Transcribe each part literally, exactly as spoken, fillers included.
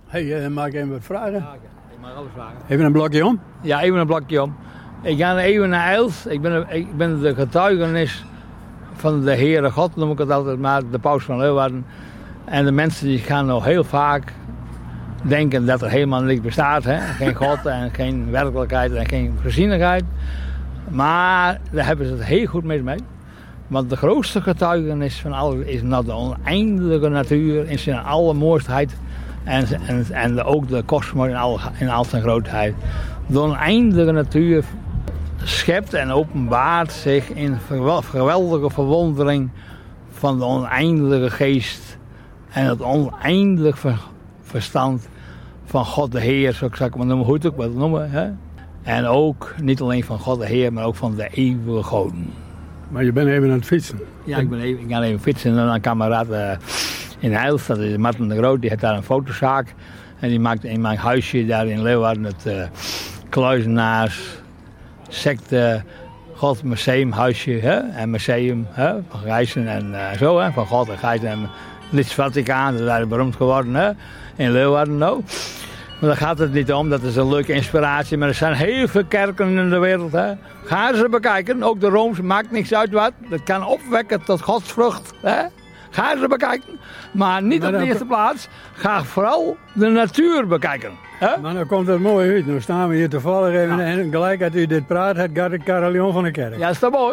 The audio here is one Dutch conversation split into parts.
Hey, uh, mag ik even wat vragen? Ja, ik mag alles vragen. Even een blokje om? Ja, even een blokje om. Ik ga even naar Eils. Ik ben, ik ben de getuigenis van de Heere God, noem ik het altijd maar, de paus van Leeuwarden. En de mensen die gaan nog heel vaak denken dat er helemaal niks bestaat. Hè? Geen God en geen werkelijkheid en geen voorzienigheid. Maar daar hebben ze het heel goed mee mee. Want de grootste getuigenis van alles is naar de oneindige natuur in zijn allermooistheid. En, en, en ook de kosmos in al, in al zijn grootheid. De oneindige natuur schept en openbaart zich in geweldige verwondering van de oneindige geest. En het oneindig ver, verstand van God de Heer, zo zou ik maar noemen, hoe het ook wil noemen. Hè? En ook niet alleen van God de Heer, maar ook van de eeuwige goden. Maar je bent even aan het fietsen. Ja, ik, ben even, ik ga even fietsen en een kameraad uh, in Eils, dat is Martin de Groot, die heeft daar een fotozaak. En die maakt in mijn huisje daar in Leeuwarden het uh, kluizenaars, secte, God museum huisje, hè? En museum, hè? Van Gijzen en uh, zo, hè? Van God en Gijzen en het Vaticaan, dat is daar beroemd geworden, hè? In Leeuwarden nou. Maar daar gaat het niet om, dat is een leuke inspiratie. Maar er zijn heel veel kerken in de wereld. Hè. Ga ze bekijken, ook de Roomse, maakt niks uit wat. Dat kan opwekken tot godsvrucht. Hè. Ga ze bekijken. Maar niet maar op de eerste plaats, ga vooral de natuur bekijken. Hè. Maar dan komt het mooi uit. Nu staan we hier toevallig even ja. En gelijk als u dit praat, het gaat het carillon van de kerk. Ja, is dat mooi.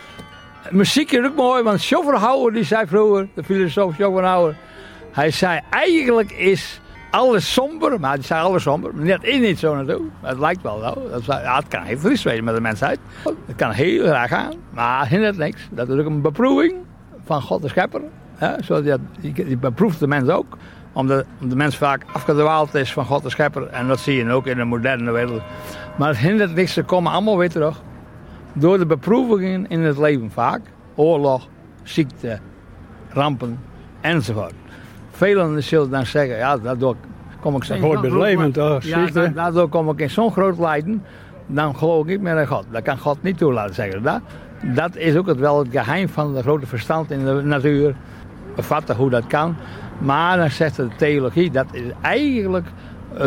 Muziek is ook mooi, want Schopenhauer die zei vroeger, de filosoof Schopenhauer, hij zei eigenlijk is alles somber, maar die zei alles somber. Maar dat is niet zo natuurlijk. Het lijkt wel zo. Dat ja, het kan heel triest wezen met de mensheid. Het kan heel graag gaan, maar hindert niks. Dat is ook een beproeving van God de Schepper. Hè? Zodat die, die beproeft de mens ook. Omdat de mens vaak afgedwaald is van God de Schepper. En dat zie je ook in de moderne wereld. Maar het hindert niks, ze komen allemaal weer terug. Door de beproevingen in het leven vaak. Oorlog, ziekte, rampen enzovoort. Velen zullen dan zeggen, ja, daardoor kom ik... Dat hoort bij het leven toch? Ja, daardoor kom ik in zo'n groot lijden, dan geloof ik niet meer in God. Dat kan God niet toelaten, zeggen. Dat, dat is ook het, wel het geheim van het grote verstand in de natuur. Bevatten hoe dat kan. Maar dan zegt de theologie, dat is eigenlijk het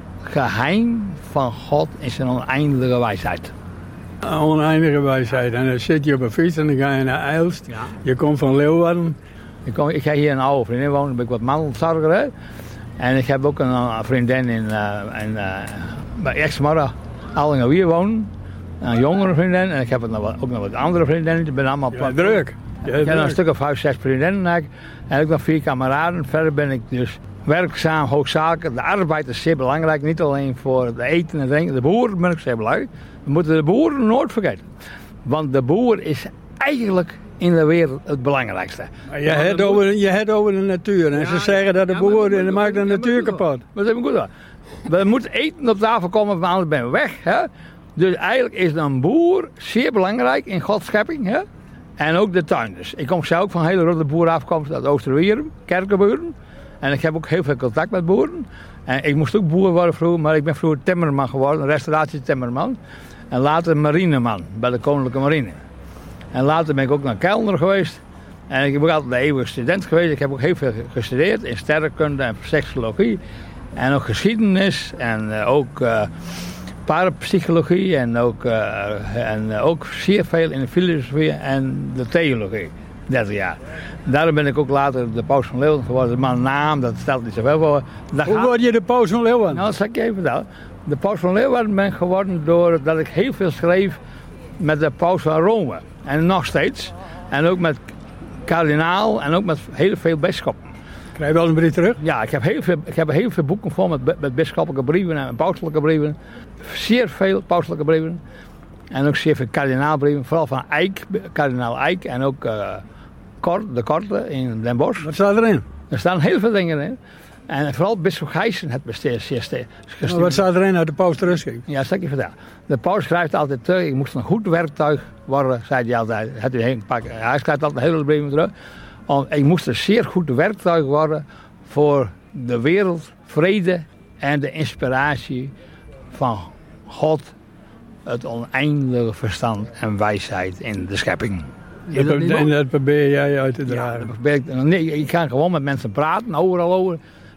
geheim van God in zijn oneindige wijsheid. Een oneindige wijsheid. En dan zit je op een fiets en dan ga je naar Eilst. Ja. Je komt van Leeuwarden. Ik, kom, ik ga hier een oude vriendin wonen, dan ben ik wat mantelzorger. Hè? En ik heb ook een, een vriendin in, uh, in uh, bij Exmara, Allingerwier wonen. Een jongere vriendin. En ik heb nog wat, ook nog wat andere vriendinnen. Ik ben allemaal ja, druk. Ja, ik heb een stuk of vijf, zes vriendinnen. En ook nog vier kameraden. Verder ben ik dus werkzaam, hoofdzakelijk. De arbeid is zeer belangrijk. Niet alleen voor het eten en drinken. De boeren ben ik zeer belangrijk. We moeten de boeren nooit vergeten. Want de boer is eigenlijk in de wereld het belangrijkste. Maar je hebt over, je hebt over de natuur. En ja, ze zeggen dat de ja, boer en maakt de natuur ja, kapot. Maar dat is goed. We moeten eten op tafel komen, want anders ben we weg. Hè? Dus eigenlijk is een boer zeer belangrijk in Gods schepping. Hè? En ook de tuinders. Ik kom zelf van een hele grote boerenafkomst uit Oosterwierum, Kerkenburen. En ik heb ook heel veel contact met boeren. En ik moest ook boer worden vroeger, maar ik ben vroeger timmerman geworden, een restauratietimmerman. En later marineman bij de Koninklijke Marine. En later ben ik ook naar Kelner geweest. En ik ben ook altijd een eeuwige student geweest. Ik heb ook heel veel gestudeerd in sterrenkunde en seksologie. En ook geschiedenis en uh, ook uh, parapsychologie. En ook, uh, en uh, ook zeer veel in de filosofie en de theologie. dertig jaar. Daarom ben ik ook later de paus van Leeuwarden geworden. Mijn naam, dat stelt niet zoveel voor. Daar Hoe gaat... word je de paus van Leeuwarden? Nou, dat zal ik je even vertellen. De paus van Leeuwarden ben ik geworden doordat ik heel veel schreef met de paus van Rome. En nog steeds. En ook met kardinaal en ook met heel veel bisschoppen. Krijg je wel een brief terug? Ja, ik heb heel veel, ik heb heel veel boeken vol met, met bisschoppelijke brieven en pauselijke brieven. Zeer veel pauselijke brieven. En ook zeer veel kardinaalbrieven. Vooral van Eijk, kardinaal Eijk en ook uh, Kort, de Korte in Den Bosch. Wat staat erin? Er staan heel veel dingen in. En vooral bisschop Gijssen het besteed zeer sterk. Wat staat erin uit de paus terugschrijft? Ja, dat zal ik je vertellen. De paus schrijft altijd terug, ik moest een goed werktuig worden, zei hij altijd. Had hij, hij schrijft altijd heel veel brieven terug. Om, ik moest een zeer goed werktuig worden voor de wereld, vrede en de inspiratie van God, het oneindige verstand en wijsheid in de schepping. Dat en dat probeer jij uit te dragen? Ja, ik, nee, ik ga gewoon met mensen praten, overal over.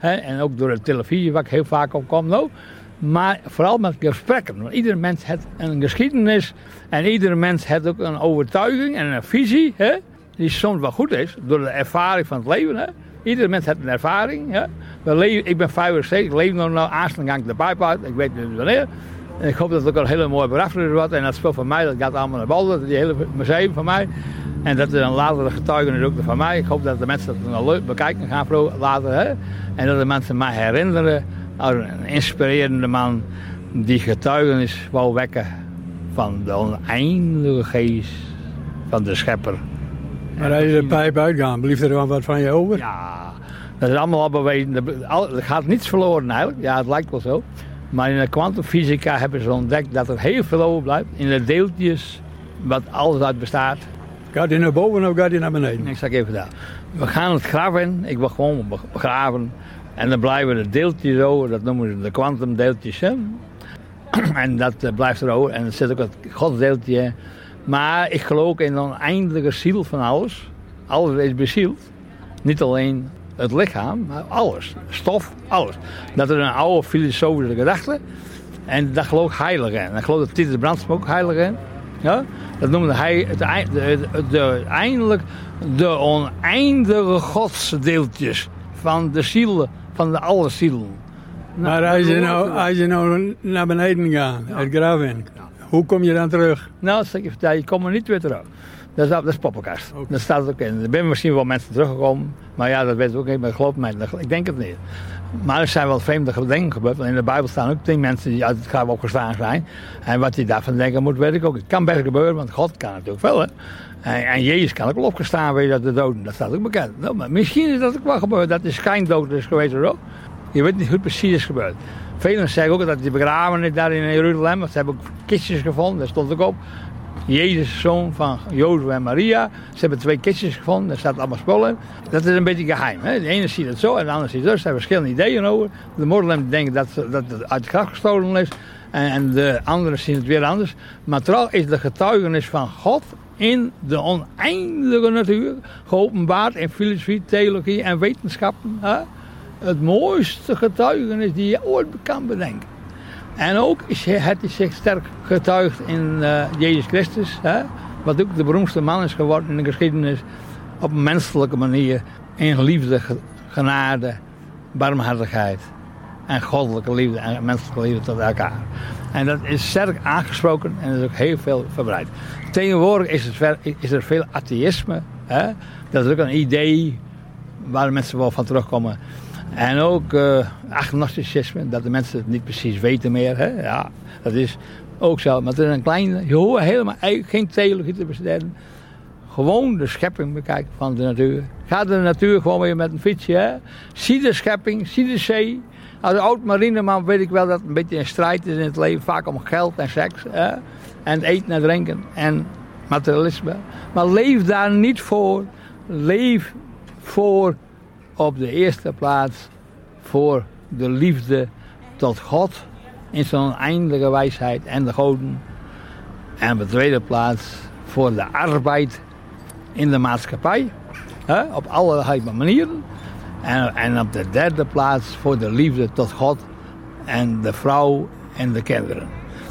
Hè, en ook door de televisie, waar ik heel vaak op kom. Nou. Maar vooral met gesprekken. Want ieder mens heeft een geschiedenis. En ieder mens heeft ook een overtuiging en een visie. Hè, die soms wel goed is, door de ervaring van het leven. Hè. Ieder mens heeft een ervaring. Hè. We leven, ik ben vijfenzeventig, ik leef nog nou, aanstaan gang ik de pijp uit. Ik weet niet wanneer. En ik hoop dat het ook een hele mooie begrafenis wordt. En dat speel van mij, dat gaat allemaal naar Balder, die hele museum van mij. En dat is een latere getuigenis ook van mij. Ik hoop dat de mensen dat nog leuk bekijken gaan later. Hè. En dat de mensen mij herinneren als een inspirerende man die getuigenis wou wekken van de oneindige geest van de schepper. Maar als je de pijp uitgaan, blijft er dan wat van je over? Ja, dat is allemaal al bewezen. Er gaat niets verloren eigenlijk. Ja, het lijkt wel zo. Maar in de kwantumfysica hebben ze ontdekt dat er heel veel overblijft. In de deeltjes, wat alles uit bestaat. Gaat hij naar boven of gaat hij naar beneden? Ik zeg even daar. We gaan het graf in. Ik wil gewoon begraven. En dan blijven de deeltjes over. Dat noemen ze de kwantumdeeltjes. En dat uh, blijft er over. En er zit ook het godsdeeltje. Maar ik geloof in de oneindige ziel van alles. Alles is bezield. Niet alleen het lichaam, maar alles. Stof, alles. Dat is een oude filosofische gedachte. En daar geloof ik heilig in. En ik geloof dat Titus Brandsma ook heilig in. Ja? Dat noemde hij het, de, de, de, eindelijk de oneindige godsdeeltjes van de zielen, van de alle zielen. Nou, maar als je, nou, als je nou naar beneden gaat, ja. Het graf in, ja. Hoe kom je dan terug? Nou, zeg ik vertel, je komt er niet weer terug. Dat is, dat is poppenkast. Okay. Dat staat ook in. Er zijn misschien wel mensen teruggekomen, maar ja, dat weet ik ook niet. Maar geloof mij, ik denk het niet. Maar er zijn wel vreemde dingen gebeurd. Want in de Bijbel staan ook tien mensen die uit het graf opgestaan zijn. En wat die daarvan denken moet, weet ik ook. Het kan best gebeuren, want God kan natuurlijk wel. Hè. En, en Jezus kan ook wel opgestaan weer uit de doden. Dat staat ook bekend. Nou, maar misschien is dat ook wel gebeurd. Dat is schijndood is geweest of zo. Je weet niet hoe het precies is gebeurd. Velen zeggen ook dat hij begraven is daar in Jeruzalem. Want ze hebben ook kistjes gevonden, daar stond ook op. Jezus, zoon van Jozef en Maria. Ze hebben twee kistjes gevonden, daar staat allemaal spullen in. Dat is een beetje geheim. Hè? De ene ziet het zo en de andere ziet het zo. Ze hebben verschillende ideeën over. De moslims denken dat, dat het uit het graf gestolen is. En, en de anderen zien het weer anders. Maar trouw is de getuigenis van God in de oneindige natuur. Geopenbaard in filosofie, theologie en wetenschappen. Hè? Het mooiste getuigenis die je ooit kan bedenken. En ook is het zich sterk getuigd in uh, Jezus Christus. Hè? Wat ook de beroemdste man is geworden in de geschiedenis. Op een menselijke manier. In liefde, genade, barmhartigheid. En goddelijke liefde en menselijke liefde tot elkaar. En dat is sterk aangesproken en is ook heel veel verbreid. Tegenwoordig is, het ver, is er veel atheïsme. Hè? Dat is ook een idee waar mensen wel van terugkomen. En ook uh, agnosticisme, dat de mensen het niet precies weten meer. Hè? Ja, dat is ook zo. Maar het is een kleine, je hoort helemaal geen theologie te besteden. Gewoon de schepping bekijken van de natuur. Ga de natuur gewoon weer met een fietsje. Hè? Zie de schepping, zie de zee. Als oud marineman weet ik wel dat het een beetje een strijd is in het leven. Vaak om geld en seks. Hè? En eten en drinken en materialisme. Maar leef daar niet voor. Leef voor op de eerste plaats voor de liefde tot God in zijn oneindige wijsheid en de goden. En op de tweede plaats voor de arbeid in de maatschappij. Hè, op allerlei manieren. En, en op de derde plaats voor de liefde tot God en de vrouw en de kinderen.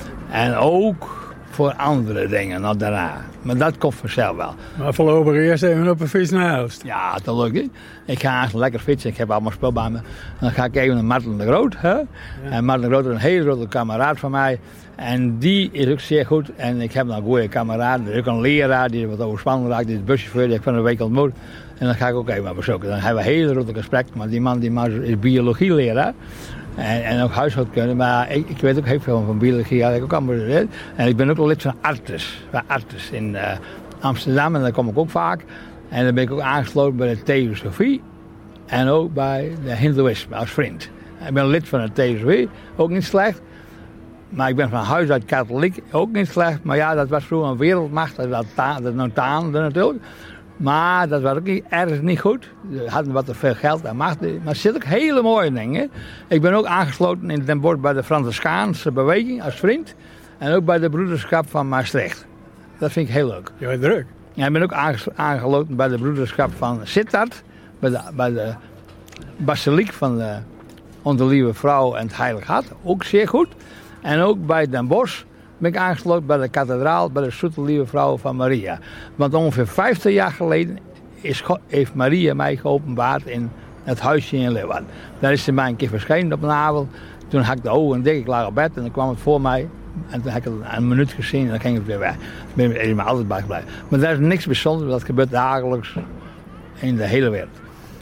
En ook voor andere dingen nog daarna. Maar dat komt vanzelf wel. Maar voorlopig eerst even op een fiets naar Elst. Ja, dat lukt niet. Ik ga eigenlijk lekker fietsen. Ik heb allemaal spul bij me. Dan ga ik even naar Marten de Groot. Hè? Ja. En Marten de Groot is een hele grote kameraad van mij. En die is ook zeer goed. En ik heb nog een goede kameraad. Er is ook een leraar die wat overspannen raakt. Die is buschauffeur. Die ik van een week ontmoet. En dan ga ik ook even maar bezoeken. Dan hebben we een hele grote gesprek. Maar die man die is biologieleraar. En, en ook huishoudkunde, maar ik, ik weet ook heel veel van biologie. Ik ook allemaal, en ik ben ook wel lid van Artes, van Artes in uh, Amsterdam. En daar kom ik ook vaak. En dan ben ik ook aangesloten bij de Theosofie. En ook bij de Hindoeïsme als vriend. Ik ben lid van de Theosofie, ook niet slecht. Maar ik ben van huis uit katholiek, ook niet slecht. Maar ja, dat was vroeger een wereldmacht, dat was dat notaande natuurlijk. Maar dat was ook niet, ergens niet goed. Ze hadden wat te veel geld en macht. Maar er zitten ook hele mooie dingen. Ik ben ook aangesloten in Den Bosch bij de Franciscaanse beweging als vriend. En ook bij de broederschap van Maastricht. Dat vind ik heel leuk. Je bent druk. Ja, ik ben ook aangesloten bij de broederschap van Sittard. Bij de, bij de basiliek van de Onze Lieve Vrouw en het Heilig Hart, ook zeer goed. En ook bij Den Bosch ben ik aangesloten bij de kathedraal, bij de Zoete Lieve Vrouw van Maria. Want ongeveer vijftig jaar geleden is God, heeft Maria mij geopenbaard in het huisje in Leeuwarden. Daar is ze mij een keer verschenen op een avond. Toen had ik de ogen dik, ik lag op bed en dan kwam het voor mij. En toen heb ik het een minuut gezien en dan ging het weer weg. Daar ben ik er altijd bij gebleven. Maar daar is niks bijzonders, dat gebeurt dagelijks in de hele wereld.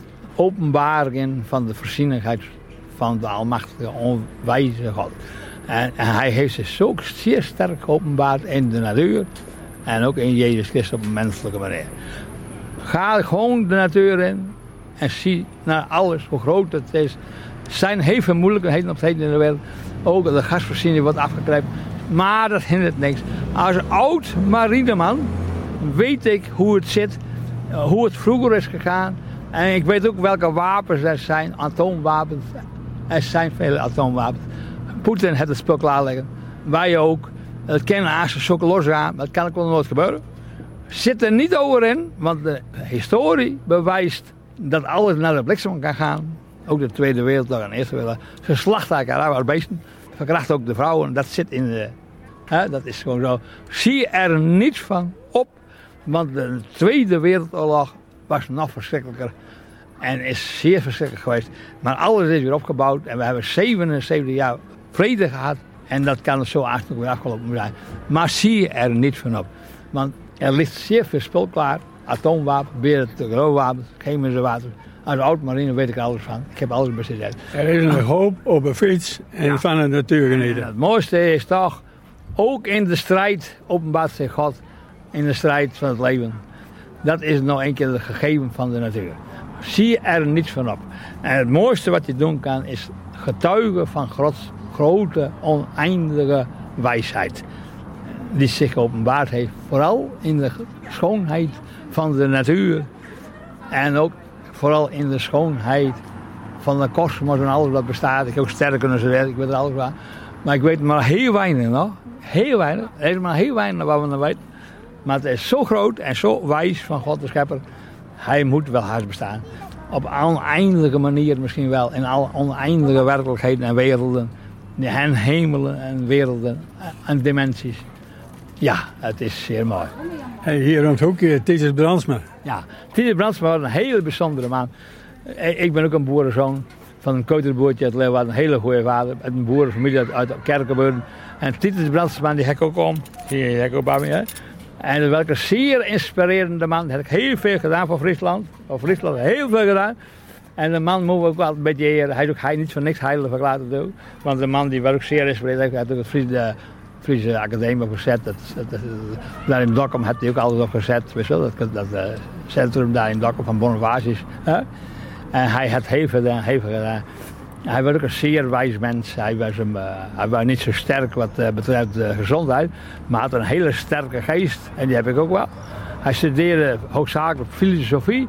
Openbaring van de voorzienigheid van de almachtige, onwijze God. En, en hij heeft zich zo zeer sterk geopenbaard in de natuur en ook in Jezus Christus op een menselijke manier. Ga gewoon de natuur in en zie naar alles, hoe groot het is. Er zijn heel veel moeilijkheden op het heden in de wereld. Ook de gasvoorziening wordt afgeklept. Maar dat hindert niks. Als oud marineman weet ik hoe het zit, hoe het vroeger is gegaan. En ik weet ook welke wapens er zijn, atoomwapens. Er zijn vele atoomwapens. Poetin heeft het spul klaarleggen. Wij ook. Dat kennen als ze zoeken losgaan. Dat kan ook wel nooit gebeuren. Zit er niet over in, want de historie bewijst dat alles naar de bliksem kan gaan. Ook de Tweede Wereldoorlog en de Eerste Wereldoorlog. Ze slachten elkaar uit beesten. Verkrachten ook de vrouwen. Dat zit in de... Hè, dat is gewoon zo. Zie er niets van op. Want de Tweede Wereldoorlog was nog verschrikkelijker. En is zeer verschrikkelijk geweest. Maar alles is weer opgebouwd. En we hebben zevenenzeventig jaar vrede gehad. En dat kan zo eigenlijk weer afgelopen zijn. Maar zie er niets van op. Want er ligt zeer veel spul klaar. Atoomwapens, wereldoorlogwapens, chemische wapens. Als oud-marine weet ik er alles van. Ik heb alles bezit. Er is een hoop op een fiets en ja. van de natuur genieten. Het mooiste is toch, ook in de strijd openbaart zich God. In de strijd van het leven. Dat is nog een keer het gegeven van de natuur. Zie er niets van op. En het mooiste wat je doen kan is getuigen van Gods grote, oneindige wijsheid. Die zich geopenbaard heeft. Vooral in de schoonheid van de natuur. En ook vooral in de schoonheid van de kosmos en alles wat bestaat. Ik heb ook sterren kunnen ze ik weet er alles van. Maar ik weet maar heel weinig nog. Heel weinig. Er is maar heel weinig wat we nog weten. Maar het is zo groot en zo wijs van God de Schepper. Hij moet wel haast bestaan. Op oneindige manier misschien wel. In alle oneindige werkelijkheden en werelden. En hemelen en werelden en dimensies. Ja, het is zeer mooi. Hey, hier rond hoekje Titus Brandsma. Ja, Titus Brandsma was een hele bijzondere man. Ik ben ook een boerenzoon van een keuterboertje uit Leeuwarden. Een hele goede vader. Uit een boerenfamilie uit, uit Kerkenburgen. En Titus Brandsma, die heb ik ook om. Die heb ik ook bij me, hè. En dat was een zeer inspirerende man. Dat heb ik heel veel gedaan voor Friesland. Voor Friesland heel veel gedaan. En de man moet ook wel een beetje eren. Hij is ook hij niet voor niks heilig verklaard te doen. Want de man die was ook zeer inspirerend. Hij had ook het Friese, Friese Academie opgezet. Dat, dat, dat, daar in Dokkum had hij ook alles opgezet. Weet je wel? Dat, dat uh, centrum daar in Dokkum van Bonifacius. Huh? En hij had heel veel gedaan. Heel veel gedaan. Hij was ook een zeer wijs mens. Hij was, een, uh, hij was niet zo sterk wat uh, betreft de gezondheid. Maar had een hele sterke geest. En die heb ik ook wel. Hij studeerde hoofdzakelijk filosofie.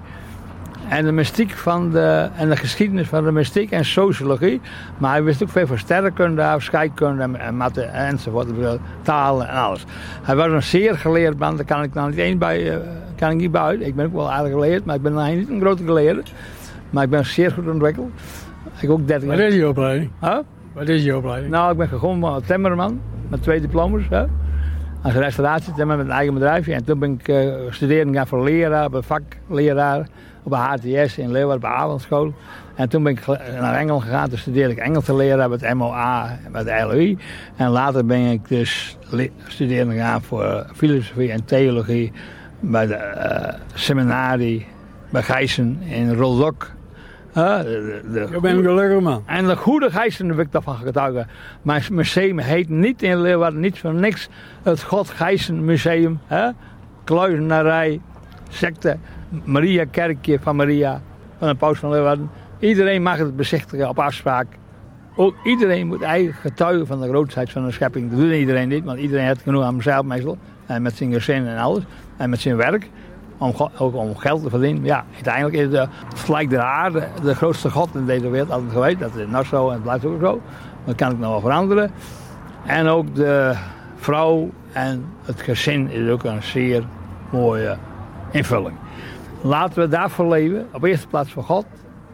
En de mystiek van de, en de geschiedenis van de mystiek en sociologie. Maar hij wist ook veel van sterrenkunde, scheikunde en, en mathe enzovoort. Talen en alles. Hij was een zeer geleerd man. Daar kan ik nou niet eens bij, uh, kan ik niet bij uit. Ik ben ook wel aardig geleerd, maar ik ben nog niet een grote geleerde. Maar ik ben zeer goed ontwikkeld. Ik ook dertig Wat is je opleiding? Huh? Wat is je opleiding? Nou, ik ben gewoon timmerman met twee diplomas. Hè? Als restauratietimmer met een eigen bedrijfje. En toen ben ik uh, studeren gaan voor leraar, op een vakleraar. Op een H T S in Leeuwarden, op de avondschool. En toen ben ik naar Engeland gegaan. Toen studeerde ik Engels te leren met M O A, met de L O I. En later ben ik dus studeren gegaan voor filosofie en theologie. Bij de uh, seminarie bij Gijssen in Roldok. Uh, de, de, ik ben een gelukkig man. En de goede Gijssen heb ik daarvan getuigen. Mijn museum heet niet in Leeuwarden, niet voor niks. Het God Gijssen Museum. Hè? Kluizenarij, secte, Maria Kerkje van Maria, van de Paus van Leeuwarden. Iedereen mag het bezichtigen op afspraak. Ook iedereen moet eigenlijk getuigen van de grootheid van de schepping. Dat doet iedereen niet, want iedereen heeft genoeg aan zichzelf meestal. En met zijn gezin en alles. En met zijn werk. Om, ook om geld te verdienen. Ja, uiteindelijk is de, gelijk de aarde de grootste god in deze wereld altijd geweest. Dat is nog zo en het blijft ook zo. Dat kan ik nog wel veranderen. En ook de vrouw en het gezin is ook een zeer mooie invulling. Laten we daarvoor leven. Op eerste plaats voor God.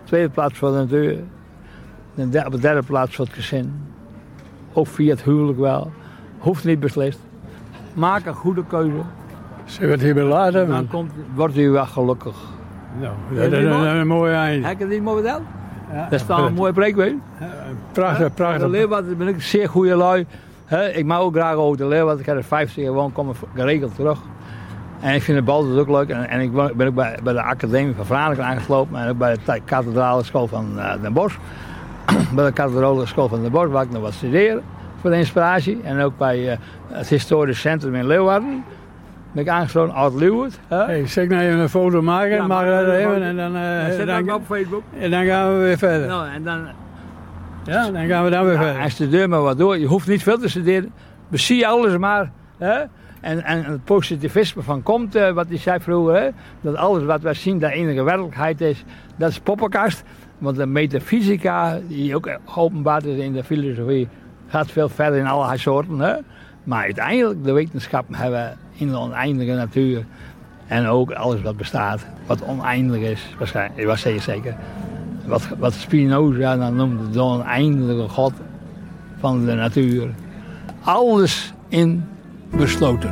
tweede plaats voor de natuur. En de, op de derde plaats voor het gezin. Ook via het huwelijk wel. Hoeft niet beslist. Maak een goede keuze. Zullen we het hierbij laten? Dan komt, wordt u wel gelukkig. Nou, dat is een, een mooi eind. Heb je het niet mooi verteld? Ja, dat is dan een mooie preek, weet je? Prachtig, prachtig. De Leeuwarden ben ik een zeer goede lui. He, ik mag ook graag over de Leeuwarden. Ik heb er vijftig jaar gewoon komen geregeld terug. En ik vind de bal dus ook leuk. En, en ik ben ook bij, bij de Academie van Franeker aangesloten. En ook bij de kathedrale school van uh, Den Bosch. Bij de kathedrale school van Den Bosch, waar ik nog wat studeren. Voor de inspiratie. En ook bij uh, het historisch centrum in Leeuwarden. Ben ik aangesloten, Oud-Leeuward. Hey, zeg nou even een foto maken. Ja, mag dat even. En dan, uh, zet dan, dan op Facebook. En dan gaan we weer verder. Nou, en dan, ja, dan gaan we dan weer ja, verder. En studeer maar wat door. Je hoeft niet veel te studeren. Bezie alles maar. Hè? En, en het positivisme van komt, uh, wat hij zei vroeger. Hè? Dat alles wat wij zien, dat enige werkelijkheid is. Dat is poppenkast. Want de metafysica, die ook geopenbaard is in de filosofie, gaat veel verder in allerlei soorten. Hè? Maar uiteindelijk, de wetenschap hebben in de oneindige natuur. En ook alles wat bestaat, wat oneindig is, waarschijnlijk, wat zeg je zeker. Wat, wat Spinoza dan noemde, de oneindige God van de natuur. Alles in besloten.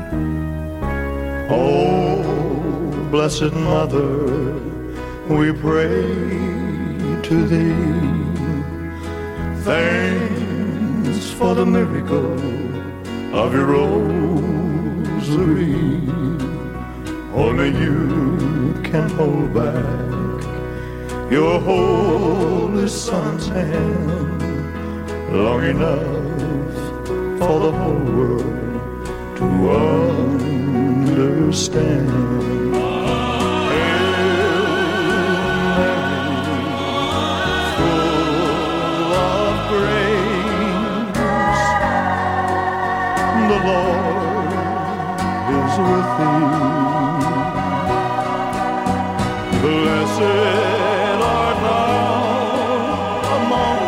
Oh, blessed Mother, we pray to thee. Thanks for the miracle of your rosary. Only you can hold back your holy son's hand long enough for the whole world to understand. Full of grace, the Lord is with thee. Blessed art thou among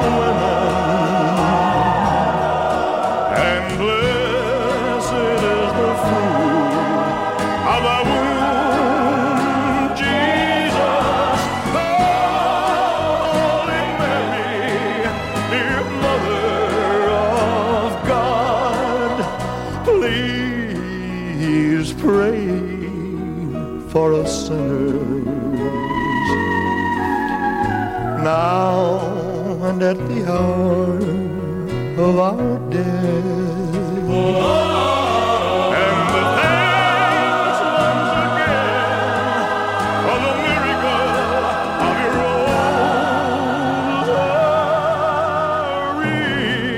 women, and blessed is the fruit of thy womb, Jesus. Holy Mary, dear Mother of God, please pray for us sinners, now and at the hour of our death. And the thanks once again for the miracle of your rosary.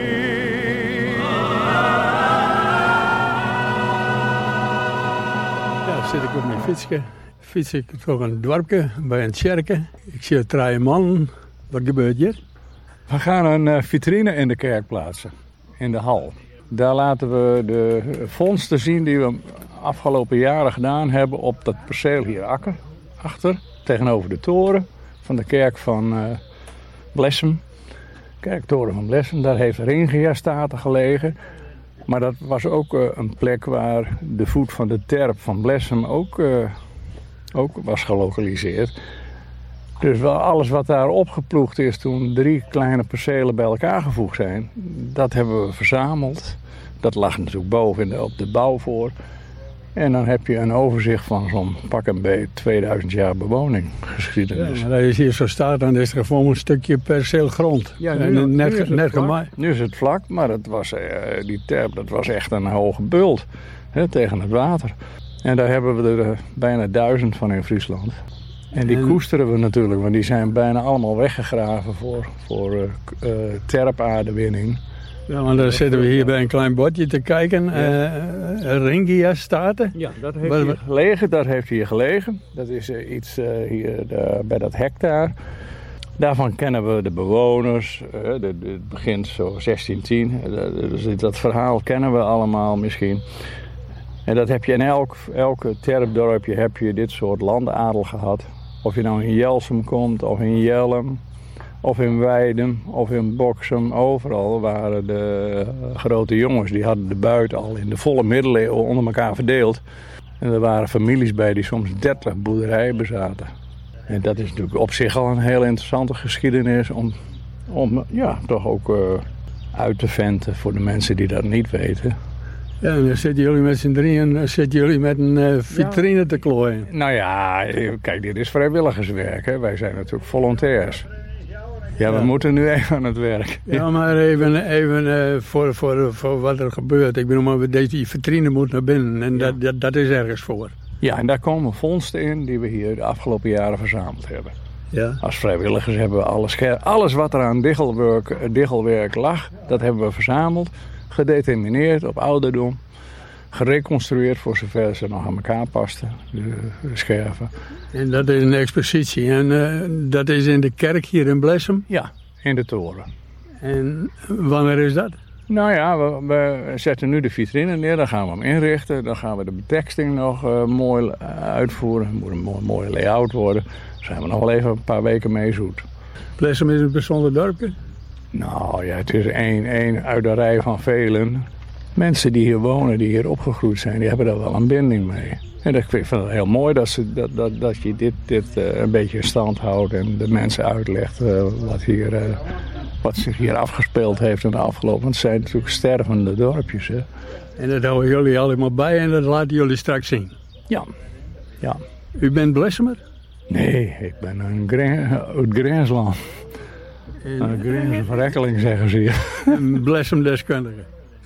Ja, zit ik op mijn fietsje. Fiets ik door een dorpje bij een kerkje. Ik zie drie mannen. Wat gebeurt hier? We gaan een uh, vitrine in de kerk plaatsen, in de hal. Daar laten we de vondsten zien die we afgelopen jaren gedaan hebben op dat perceel hier akker, achter, tegenover de toren van de kerk van uh, Blessem. Kerktoren van Blessem, daar heeft Ringia-staten gelegen. Maar dat was ook uh, een plek waar de voet van de terp van Blessem ook, uh, ook was gelokaliseerd. Dus wel alles wat daar opgeploegd is toen drie kleine percelen bij elkaar gevoegd zijn, dat hebben we verzameld. Dat lag natuurlijk boven in de, op de bouw voor. En dan heb je een overzicht van zo'n pak en beet tweeduizend jaar bewoningsgeschiedenis. Ja, maar als je hier zo staat, dan is er gewoon een stukje perceel grond. Ja, nu, en nu, net, nu, is net vlak, nu is het vlak, maar dat was, uh, die terp dat was echt een hoge bult, hè, tegen het water. En daar hebben we er uh, bijna duizend van in Friesland. En die en... koesteren we natuurlijk, want die zijn bijna allemaal weggegraven voor, voor uh, uh, terpaardewinning. Ja, want dan zitten we hier bij een klein bordje te kijken. Ja. Uh, Ringia-staten. Ja, dat heeft hier gelegen. Dat heeft hier gelegen. Dat is uh, iets uh, hier de, bij dat hek daar. Daarvan kennen we de bewoners. Uh, de, de, het begint zo zestien tien. Uh, dus dat verhaal kennen we allemaal misschien. En dat heb je in elk, elk terpdorpje heb je dit soort landadel gehad. Of je nou in Jelsum komt, of in Jellem, of in Weiden, of in Boksem. Overal waren de grote jongens, die hadden de buit al in de volle middeleeuwen onder elkaar verdeeld. En er waren families bij die soms dertig boerderijen bezaten. En dat is natuurlijk op zich al een heel interessante geschiedenis om, om ja, toch ook uh, uit te venten voor de mensen die dat niet weten. Ja, en dan zitten jullie met z'n drieën zitten jullie met een uh, vitrine ja. te klooien. Nou ja, kijk, dit is vrijwilligerswerk. Hè. Wij zijn natuurlijk volontairs. Ja, we ja. moeten nu even aan het werk. Ja, maar even, even uh, voor, voor, voor wat er gebeurt. Ik bedoel, maar deze vitrine moet naar binnen en ja. dat, dat, dat is ergens voor. Ja, en daar komen vondsten in die we hier de afgelopen jaren verzameld hebben. Ja. Als vrijwilligers hebben we alles, alles wat er aan diggelwerk, diggelwerk lag, dat hebben we verzameld. Gedetermineerd op ouderdom. Gereconstrueerd voor zover ze nog aan elkaar pasten, de, de scherven. En dat is een expositie. En uh, dat is in de kerk hier in Blessem? Ja, in de toren. En wanneer is dat? Nou ja, we, we zetten nu de vitrine neer, dan gaan we hem inrichten. Dan gaan we de beteksting nog uh, mooi uitvoeren. Het moet een mooi, mooie layout worden. Daar zijn we nog wel even een paar weken mee zoet. Blessem is een bijzonder dorpje? Nou ja, het is één, één uit de rij van velen. Mensen die hier wonen, die hier opgegroeid zijn, die hebben daar wel een binding mee. En ik vind het heel mooi dat, ze, dat, dat, dat je dit, dit uh, een beetje in stand houdt en de mensen uitlegt uh, wat, hier, uh, wat zich hier afgespeeld heeft in de afgelopen. Want het zijn natuurlijk stervende dorpjes. Hè. En dat houden jullie allemaal bij en dat laten jullie straks zien? Ja. ja. U bent Blessemer? Nee, ik ben een gren, uit Grensland. En, een Grense verrekkeling zeggen ze hier. Een Blessem-deskundige?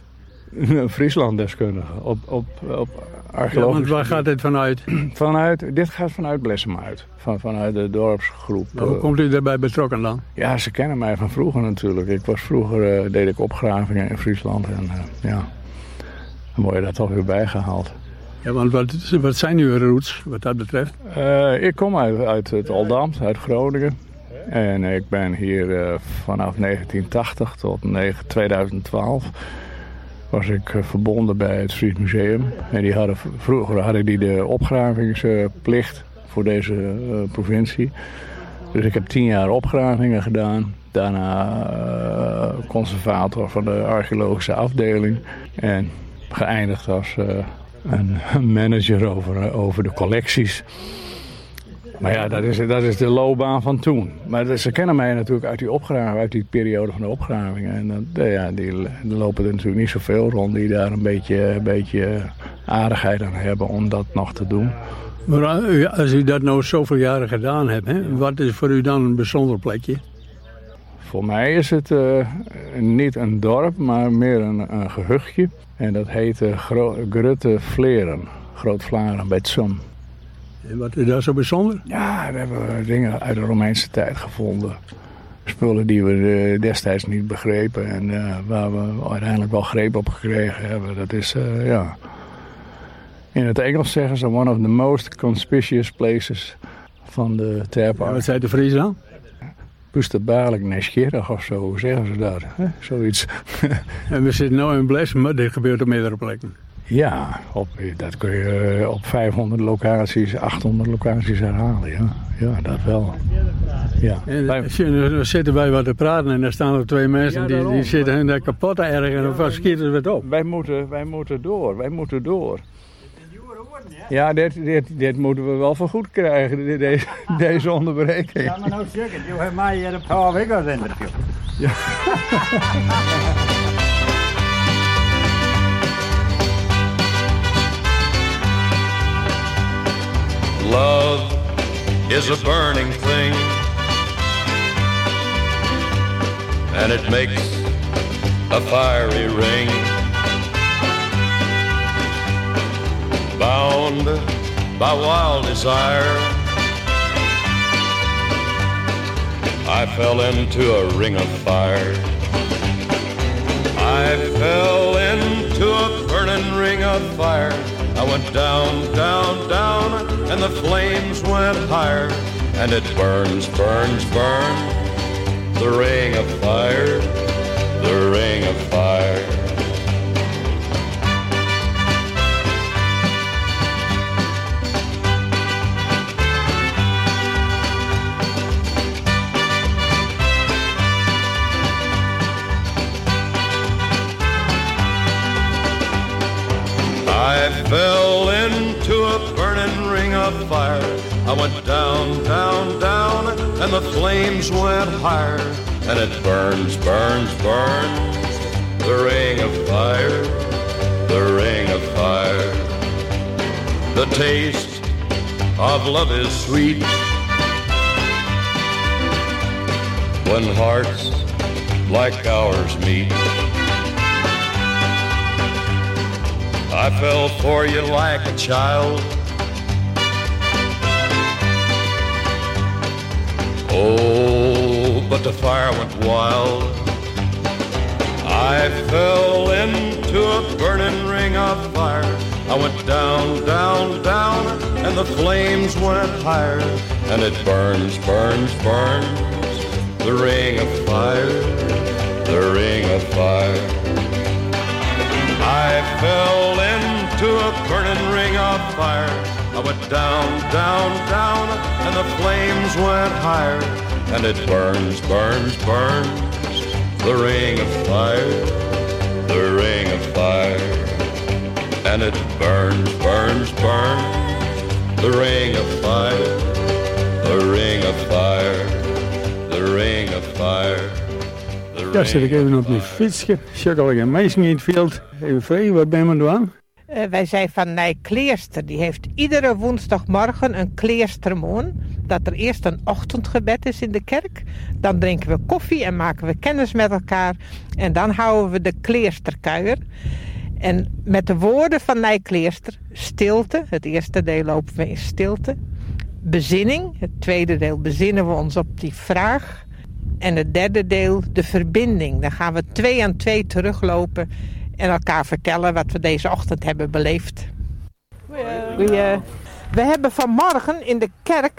Een Friesland-deskundige op, op, op archeologische... Ja, want waar gaat dit vanuit? vanuit? Dit gaat vanuit Blessem uit. Van, vanuit de dorpsgroep. Maar hoe komt u daarbij betrokken dan? Ja, ze kennen mij van vroeger natuurlijk. Ik was vroeger, uh, deed ik opgravingen in Friesland. En uh, ja, dan word je daar toch weer bijgehaald. Ja, want wat, wat zijn uw roots wat dat betreft? Uh, ik kom uit, uit het Oldambt, uit Groningen. En ik ben hier uh, vanaf negentien tachtig tot tweeduizend twaalf... was ik verbonden bij het Fries Museum. En die hadden, vroeger hadden die de opgravingsplicht voor deze uh, provincie. Dus ik heb tien jaar opgravingen gedaan. Daarna uh, conservator van de archeologische afdeling. En geëindigd als uh, een manager over, over de collecties. Maar ja, dat is, dat is de loopbaan van toen. Maar ze kennen mij natuurlijk uit die opgraving, uit die periode van de opgravingen. En uh, ja, die, die lopen er natuurlijk niet zoveel rond die daar een beetje, een beetje aardigheid aan hebben om dat nog te doen. Maar als u dat nou zoveel jaren gedaan hebt, hè, wat is voor u dan een bijzonder plekje? Voor mij is het uh, niet een dorp, maar meer een, een gehuchtje. En dat heet uh, Gro- Grutte Vleren, Groot Vlaren bij Tsum. En wat is daar zo bijzonder? Ja, daar hebben we dingen uit de Romeinse tijd gevonden. Spullen die we destijds niet begrepen en uh, waar we uiteindelijk wel greep op gekregen hebben. Dat is, uh, ja... In het Engels zeggen ze one of the most conspicuous places van de Terpark. Ja, wat zei de Fries dan? Pusterbaarlijk neschierig of zo, hoe zeggen ze dat? Hè? Zoiets. En we zitten nu in Blessem, maar dit gebeurt op meerdere plekken. Ja, op, dat kun je op vijfhonderd locaties, achthonderd locaties herhalen. Ja, ja dat wel. Ja. En dan zitten wij wat te praten en daar staan er twee mensen ja, die, die zitten hun daar kapot ergens en dan schieten ze het op. Wij moeten, wij moeten door, wij moeten door. Ja, dit, dit, dit moeten we wel vergoed krijgen, deze, deze onderbreking. Ja, maar nou zeker, je hebt mij hier een paar weken in de ja. Love is a burning thing, and it makes a fiery ring. Bound by wild desire, I fell into a ring of fire. I fell into a burning ring of fire. I went down, down, down, and the flames went higher. And it burns, burns, burns, the ring of fire, the ring of fire. I fell into a burning burning ring of fire. I went down, down, down, and the flames went higher. And it burns, burns, burns, the ring of fire, the ring of fire. The taste of love is sweet when hearts like ours meet. I fell for you like a child. Oh, but the fire went wild. I fell into a burning ring of fire. I went down, down, down, and the flames went higher. And it burns, burns, burns, the ring of fire, the ring of fire. I fell into a burning ring of fire. I went down, down, down, and the flames went higher. And it burns, burns, burns, the ring of fire, the ring of fire. And it burns, burns, burns, the ring of fire, the ring of fire, the ring of fire. Daar zit ik even op mijn fietsje. Sjokkelig en meisje in het veld. Even vragen, wat ben je aan? Uh, wij zijn van Nij Kleerster. Die heeft iedere woensdagmorgen een kleerstermoon. Dat er eerst een ochtendgebed is in de kerk. Dan drinken we koffie en maken we kennis met elkaar. En dan houden we de Kleersterkuier. En met de woorden van Nij Kleerster, stilte. Het eerste deel lopen we in stilte. Bezinning. Het tweede deel bezinnen we ons op die vraag. En het derde deel, de verbinding. Dan gaan we twee aan twee teruglopen en elkaar vertellen wat we deze ochtend hebben beleefd. We, uh, we hebben vanmorgen in de kerk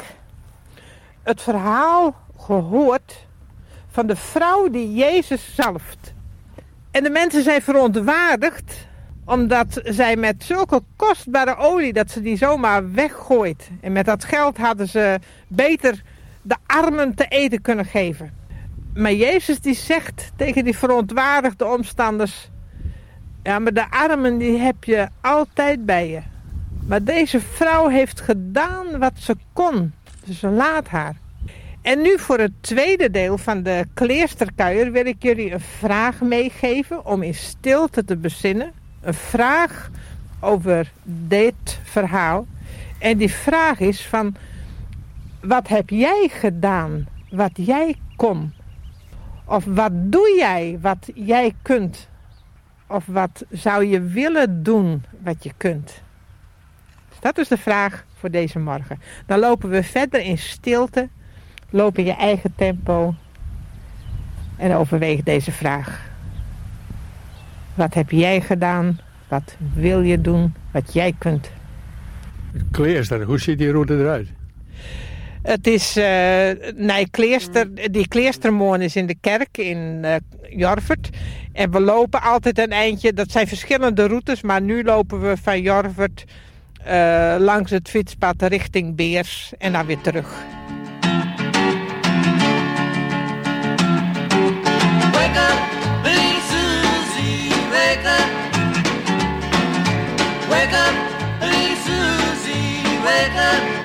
het verhaal gehoord van de vrouw die Jezus zalft. En de mensen zijn verontwaardigd omdat zij met zulke kostbare olie dat ze die zomaar weggooit. En met dat geld hadden ze beter de armen te eten kunnen geven. Maar Jezus die zegt tegen die verontwaardigde omstanders: ja, maar de armen die heb je altijd bij je. Maar deze vrouw heeft gedaan wat ze kon. Dus laat haar. En nu voor het tweede deel van de Kleersterkuier wil ik jullie een vraag meegeven om in stilte te bezinnen. Een vraag over dit verhaal. En die vraag is van: wat heb jij gedaan wat jij kon? Of wat doe jij wat jij kunt? Of wat zou je willen doen wat je kunt? Dus dat is de vraag voor deze morgen. Dan lopen we verder in stilte. Loop in je eigen tempo. En overweeg deze vraag. Wat heb jij gedaan? Wat wil je doen wat jij kunt? Kleerster, hoe ziet die route eruit? Het is, uh, nee, Kleerster, die Kleerstermoon is in de kerk in uh, Jorvert. En we lopen altijd een eindje, dat zijn verschillende routes, maar nu lopen we van Jorvert uh, langs het fietspad richting Beers en dan weer terug. Wake up, little Susie, wake up. Wake up, little Susie, wake up.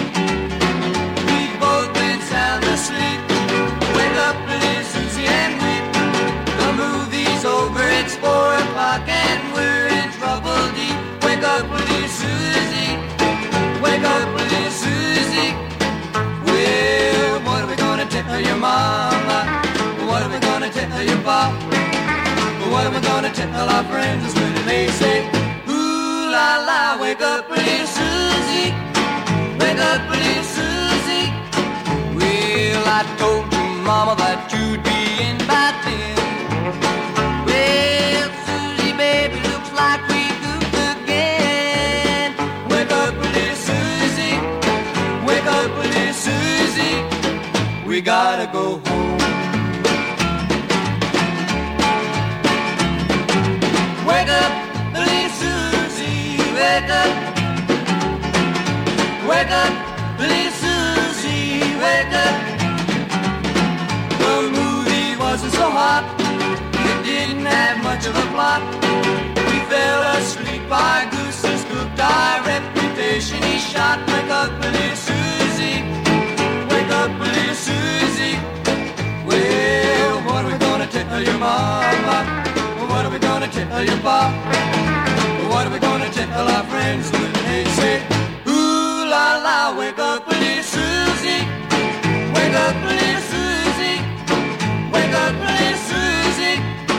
Sleep. Wake up, little Susie, and weep. The movie's over, it's four o'clock, and we're in trouble deep. Wake up, little Susie. Wake up, little Susie. Well, what are we gonna tell your mama? What are we gonna tell your pop? What are we gonna tell our friends when they say, ooh la la, wake up, little Susie. Wake up, little Susie. Well, I told your mama that you'd be in by ten. Well, Susie, baby, looks like we goofed again. Wake up, little Susie. Wake up, little Susie. We gotta go home. Wake up, little Susie. Wake up. Wake up, little Susie. Wake up. The movie wasn't so hot. It didn't have much of a plot. We fell asleep, our goose has cooked, our reputation is not. Wake up, little Susie. Wake up, little Susie. Well, what are we gonna tell your mama? What are we gonna tell your pop? What are we gonna tell our friends when they say, ooh la la, wake up, little Susie. Wake up, little Susie. Wake up, little Susie.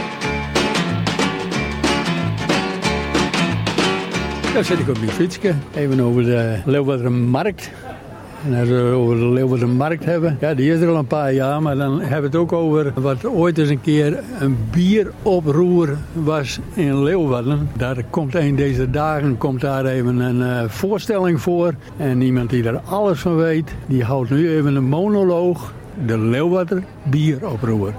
Daar zit ik op mijn fietsje, even over de Leeuwardenmarkt. En als we het over de Leeuwardenmarkt hebben, ja, die is er al een paar jaar, maar dan hebben we het ook over wat ooit eens een keer een bieroproer was in Leeuwarden. Daar komt een deze dagen, komt daar even een uh, voorstelling voor. En iemand die er alles van weet, die houdt nu even een monoloog, de Leeuwarden bieroproer.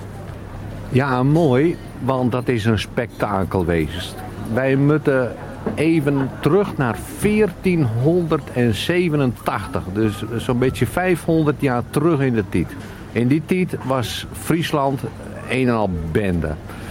Ja, mooi, want dat is een spektakel geweest. Wij moeten even terug naar veertienhonderdzevenentachtig, dus zo'n beetje vijfhonderd jaar terug in de tijd. In die tijd was Friesland een en al bende.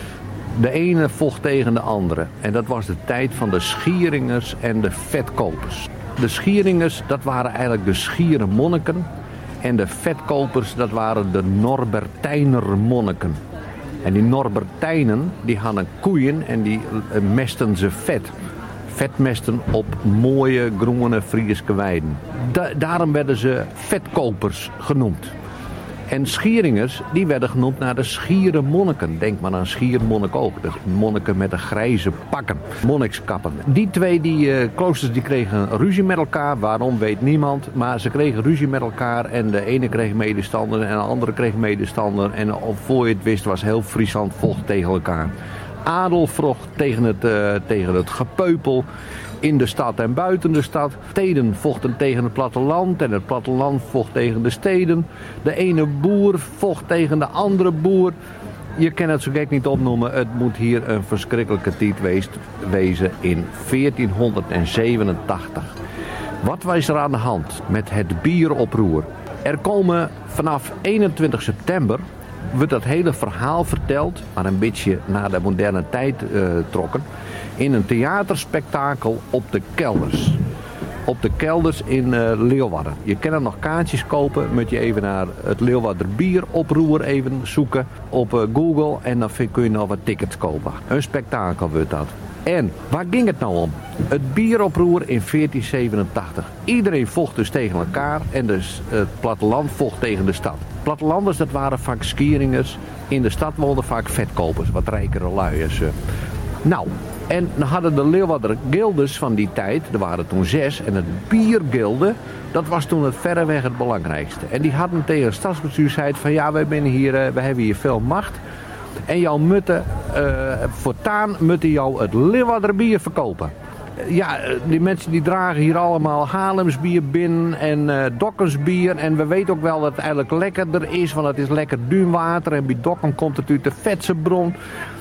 De ene vocht tegen de andere en dat was de tijd van de Schieringers en de Vetkopers. De Schieringers, dat waren eigenlijk de Schiere monniken en de Vetkopers, dat waren de Norbertijner monniken. En die Norbertijnen, die hadden koeien en die mesten ze vet. Vetmesten op mooie groene Friese weiden. Da- daarom werden ze vetkopers genoemd. En Schieringers, die werden genoemd naar de Schiere monniken. Denk maar aan Schiermonnik ook. De monniken met de grijze pakken. Monnikskappen. Die twee die, uh, kloosters die kregen ruzie met elkaar. Waarom weet niemand. Maar ze kregen ruzie met elkaar. En de ene kreeg medestander en de andere kreeg medestander. En voor je het wist was heel Friesland vocht tegen elkaar. Adel vocht tegen het, uh, tegen het gepeupel in de stad en buiten de stad. Steden vochten tegen het platteland en het platteland vocht tegen de steden. De ene boer vocht tegen de andere boer. Je kan het zo gek niet opnoemen. Het moet hier een verschrikkelijke tijd weest, wezen in veertienhonderdzevenentachtig. Wat was er aan de hand met het bieroproer? Er komen vanaf eenentwintig september... wordt dat hele verhaal verteld, maar een beetje naar de moderne tijd uh, trokken, in een theaterspektakel op de kelders. Op de kelders in uh, Leeuwarden. Je kan er nog kaartjes kopen, moet je even naar het Leeuwarder bieroproer even zoeken op uh, Google en dan kun je nog wat tickets kopen. Een spektakel wordt dat. En waar ging het nou om? Het bieroproer in veertien zevenentachtig. Iedereen vocht dus tegen elkaar en dus het platteland vocht tegen de stad. Plattelanders, dat waren vaak Schieringers. In de stad woonden vaak vetkopers, wat rijkere luiers. Nou, en dan hadden de Leeuwarder gildes van die tijd, er waren toen zes, en het biergilde, dat was toen het verreweg het belangrijkste. En die hadden tegen het stadsbestuur gezegd van ja, wij, zijn hier, wij hebben hier veel macht. En jouw mutten, uh, voortaan moeten jou het Leeuwarder bier verkopen. Ja, die mensen die dragen hier allemaal Haarlems bier binnen en uh, Dokkens bier. En we weten ook wel dat het eigenlijk lekkerder is, want het is lekker duinwater. En bij Dokkum komt het uit de Vetsebron.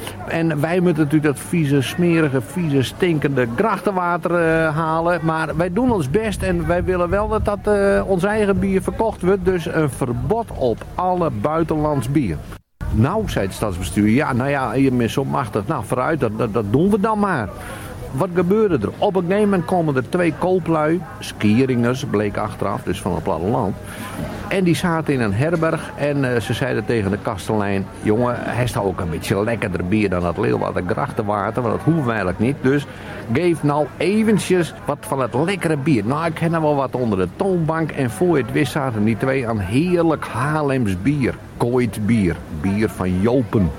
En wij moeten natuurlijk dat vieze, smerige, vieze, stinkende grachtenwater uh, halen. Maar wij doen ons best en wij willen wel dat, dat uh, ons eigen bier verkocht wordt. Dus een verbod op alle buitenlands bier. Nou, zei het stadsbestuur, ja, nou ja, je bent zo machtig. Nou, vooruit, dat, dat, dat doen we dan maar. Wat gebeurde er? Op een gegeven moment komen er twee kooplui, Schieringers, bleek achteraf, dus van het platteland. En die zaten in een herberg en uh, ze zeiden tegen de kastelein, jongen, hij staat ook een beetje lekkerder bier dan dat Leeuwarder grachtenwater, want dat hoeven we eigenlijk niet. Dus geef nou eventjes wat van het lekkere bier. Nou, ik ken er wel wat onder de toonbank en voor je het wist zaten die twee aan heerlijk Haarlems bier. Kooit bier, bier van Jopen.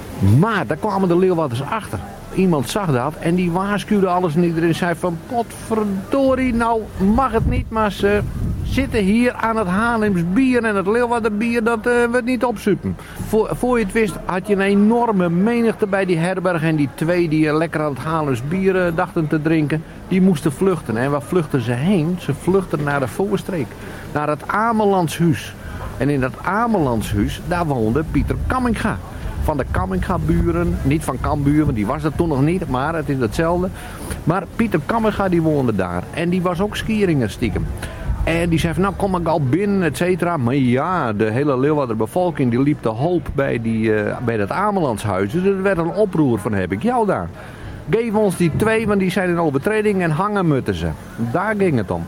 Maar daar kwamen de Leeuwarders achter. Iemand zag dat en die waarschuwde alles en iedereen zei van potverdorie, nou mag het niet, maar ze zitten hier aan het Haarlems bier en het Leeuwarder bier, dat uh, we niet opzuipen. Voor, voor je het wist had je een enorme menigte bij die herberg en die twee die lekker aan het Haarlems bier uh, dachten te drinken, die moesten vluchten. En waar vluchten ze heen? Ze vluchten naar de Voorstreek, naar het Amelandshuis. En in dat Amelandshuis, daar woonde Pieter Kamminga. Van de Kamminga-buren, niet van Kambuur, want die was er toen nog niet, maar het is hetzelfde. Maar Pieter Kamminga die woonde daar en die was ook Schieringer stiekem. En die zei van, nou kom ik al binnen, et cetera. Maar ja, de hele Leeuwarder bevolking die liep te hoop bij, die, uh, bij dat Amelandshuis. Dus er werd een oproer van, heb ik jou daar. Geef ons die twee, want die zijn in overtreding en hangen moeten ze. Daar ging het om.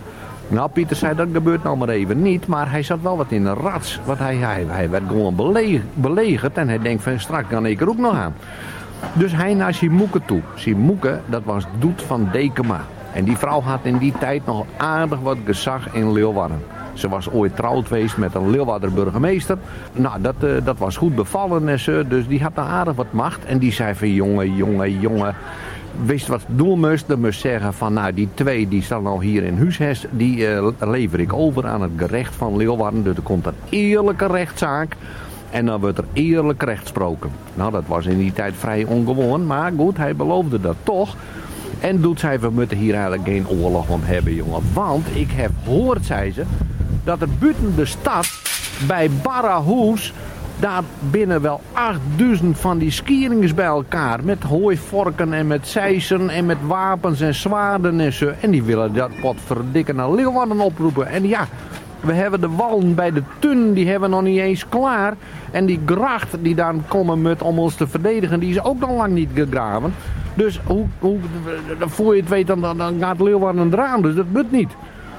Nou, Pieter zei dat gebeurt nou maar even niet, maar hij zat wel wat in een rats. Want hij, hij, hij werd gewoon beleg, belegerd en hij denkt van straks kan ik er ook nog aan. Dus hij naar Simoeke toe. Simoeke, dat was Doet van Dekema. En die vrouw had in die tijd nog aardig wat gezag in Leeuwarden. Ze was ooit trouwd geweest met een Leeuwarder burgemeester. Nou, dat, uh, dat was goed bevallen en zo. Dus die had nou aardig wat macht. En die zei van jongen, jongen, jongen. Wist wat doen moest? Dan moest zeggen van nou die twee die staan al hier in huishes. Die uh, lever ik over aan het gerecht van Leeuwarden. Dus er komt een eerlijke rechtszaak. En dan wordt er eerlijk recht gesproken. Nou, dat was in die tijd vrij ongewoon. Maar goed, hij beloofde dat toch. En doet zij, we moeten hier eigenlijk geen oorlog om hebben, jongen. Want ik heb gehoord, zei ze, dat er buiten de stad, bij Barrahoes, daar binnen wel achtduizend van die skieringers bij elkaar. Met hooivorken en met zeisen en met wapens en zwaarden en zo. En die willen dat potverdikke naar Leeuwarden oproepen. En ja, we hebben de wallen bij de Tun, die hebben we nog niet eens klaar. En die gracht die daar komen met om ons te verdedigen, die is ook nog lang niet gegraven. Dus hoe, hoe, voor je het weet, dan, dan gaat Leeuwarden eraan. Dus dat moet niet.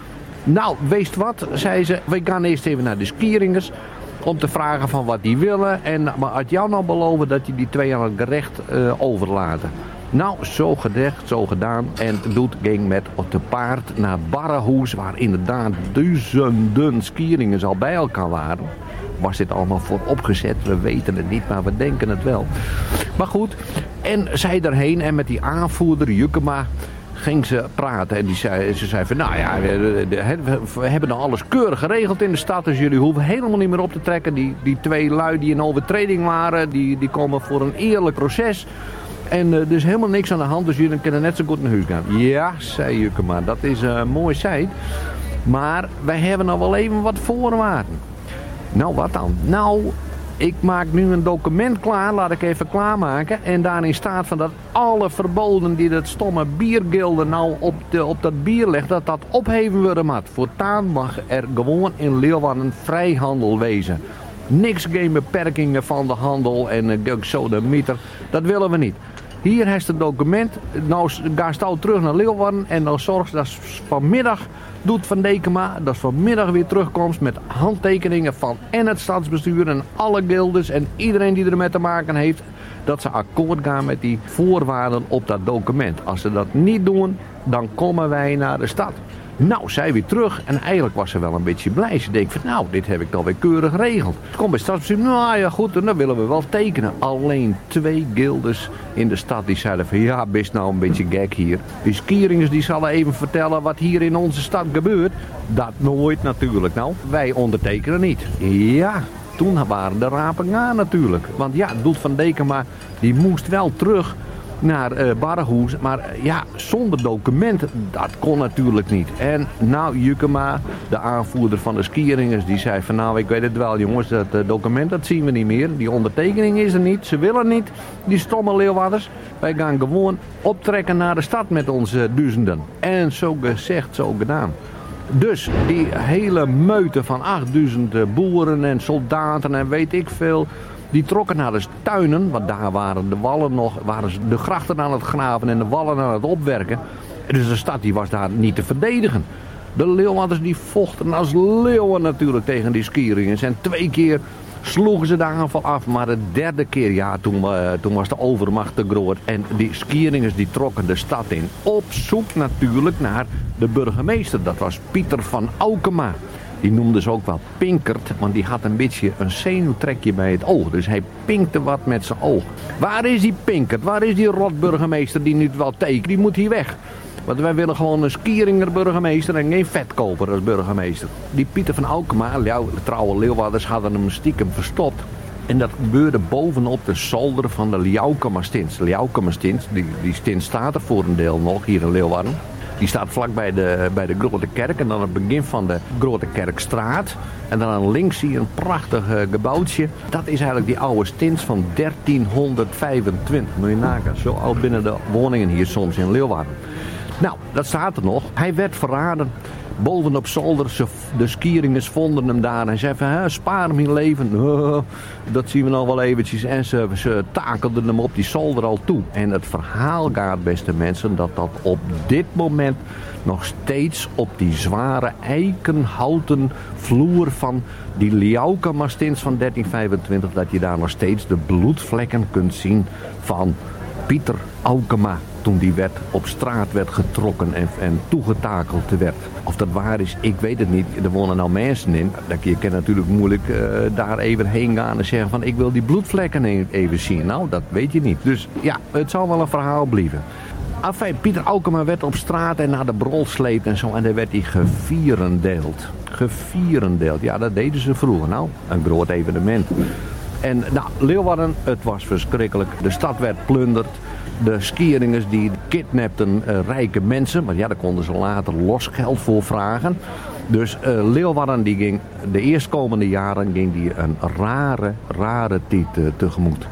Nou, wees wat, zei ze. We gaan eerst even naar de skieringers. Om te vragen van wat die willen. En maar had jou nou beloven dat je die twee aan het gerecht uh, overlaten. Nou, zo gezegd, zo gedaan. En Doet ging met op te paard naar Barrahoes. Waar inderdaad duizenden skieringers al bij elkaar waren. Was dit allemaal voor opgezet? We weten het niet, maar we denken het wel. Maar goed, en zij erheen en met die aanvoerder Jukema ging ze praten. En die zei, ze zei van, nou ja, we, we hebben nou alles keurig geregeld in de stad. Dus jullie hoeven helemaal niet meer op te trekken. Die, die twee lui die in overtreding waren, die, die komen voor een eerlijk proces. En uh, er is helemaal niks aan de hand, dus jullie kunnen net zo goed naar huis gaan. Ja, zei Jukema, dat is uh, mooi zei. Maar wij hebben nog wel even wat voorwaarden. Nou, wat dan? Nou, ik maak nu een document klaar, laat ik even klaarmaken. En daarin staat van dat alle verboden die dat stomme biergilde nou op, de, op dat bier legt, dat dat opheven worden moet. Voortaan mag er gewoon in Leeuwarden vrijhandel wezen. Niks geen beperkingen van de handel en uh, zo de mieter. Dat willen we niet. Hier heeft het document. Nou ga je terug naar Leeuwarden en dan zorgt dat vanmiddag Doet van Dekema, dat vanmiddag weer terugkomt met handtekeningen van en het stadsbestuur en alle gildes en iedereen die ermee te maken heeft, dat ze akkoord gaan met die voorwaarden op dat document. Als ze dat niet doen, dan komen wij naar de stad. Nou, zij weer terug en eigenlijk was ze wel een beetje blij. Ze denkt van, nou, dit heb ik dan weer keurig geregeld. Ze komt bij het stadsbestuur, nou ja goed, dan willen we wel tekenen. Alleen twee gildes in de stad die zeiden van, ja, best nou een beetje gek hier. Die skieringers die zullen even vertellen wat hier in onze stad gebeurt. Dat nooit natuurlijk. Nou, wij ondertekenen niet. Ja, toen waren de rapen aan natuurlijk. Want ja, Doet van Dekema, die moest wel terug naar uh, Barrahoes, maar uh, ja, zonder document, dat kon natuurlijk niet. En nou, Jukema, de aanvoerder van de skieringers, die zei van nou, ik weet het wel jongens, dat uh, document, dat zien we niet meer. Die ondertekening is er niet, ze willen niet, die stomme Leeuwarders. Wij gaan gewoon optrekken naar de stad met onze duizenden. En zo gezegd, zo gedaan. Dus die hele meute van achtduizend uh, boeren en soldaten en weet ik veel, die trokken naar de tuinen, want daar waren de wallen nog, waren de grachten aan het graven en de wallen aan het opwerken. En dus de stad die was daar niet te verdedigen. De Leeuwarders die vochten als leeuwen natuurlijk tegen die skieringers. En twee keer sloegen ze de aanval af, maar de derde keer, ja, toen, uh, toen was de overmacht te groot. En die skieringers die trokken de stad in. Op zoek natuurlijk naar de burgemeester, dat was Pieter van Aukema. Die noemden ze ook wel Pinkert, want die had een beetje een zenuwtrekje bij het oog. Dus hij pinkte wat met zijn oog. Waar is die Pinkert? Waar is die rotburgemeester die nu wel tekent? Die moet hier weg. Want wij willen gewoon een skieringer burgemeester en geen vetkoper als burgemeester. Die Pieter van Aukema, de trouwe Leeuwarders, hadden hem stiekem verstopt. En dat gebeurde bovenop de zolder van de Liaukema-stins. De Liaukema-stins, die, die stins staat er voor een deel nog hier in Leeuwarden. Die staat vlak bij de, bij de Grote Kerk en dan het begin van de Grote Kerkstraat. En dan aan links zie je een prachtig uh, gebouwtje. Dat is eigenlijk die oude stins van dertienhonderdvijfentwintig. Moet je nagaan, zo oud binnen de woningen hier soms in Leeuwarden. Nou, dat staat er nog. Hij werd verraden bovenop zolder. Ze, de skieringers vonden hem daar en zeiden van, spaar hem in leven. Uh, dat zien we nog wel eventjes. En ze, ze takelden hem op die zolder al toe. En het verhaal gaat, beste mensen, dat dat op dit moment nog steeds op die zware eikenhouten vloer van die Liauka-mastins van dertien vijfentwintig, dat je daar nog steeds de bloedvlekken kunt zien van Pieter Aukema. Toen die werd, op straat werd getrokken en, en toegetakeld werd. Of dat waar is, ik weet het niet. Er wonen nou mensen in. Je kan natuurlijk moeilijk uh, daar even heen gaan en zeggen van ik wil die bloedvlekken even zien. Nou, dat weet je niet. Dus ja, het zal wel een verhaal blijven. Enfin, Pieter Aukema werd op straat en naar de brol sleept en zo. En daar werd hij gevierendeeld. Gevierendeeld. Ja, dat deden ze vroeger. Nou, een groot evenement. En nou, Leeuwarden, het was verschrikkelijk. De stad werd plunderd. De skieringers die kidnapten uh, rijke mensen. Maar ja, daar konden ze later los geld voor vragen. Dus uh, Leeuwarden die ging de eerstkomende jaren ging die een rare, rare tijd uh, tegemoet.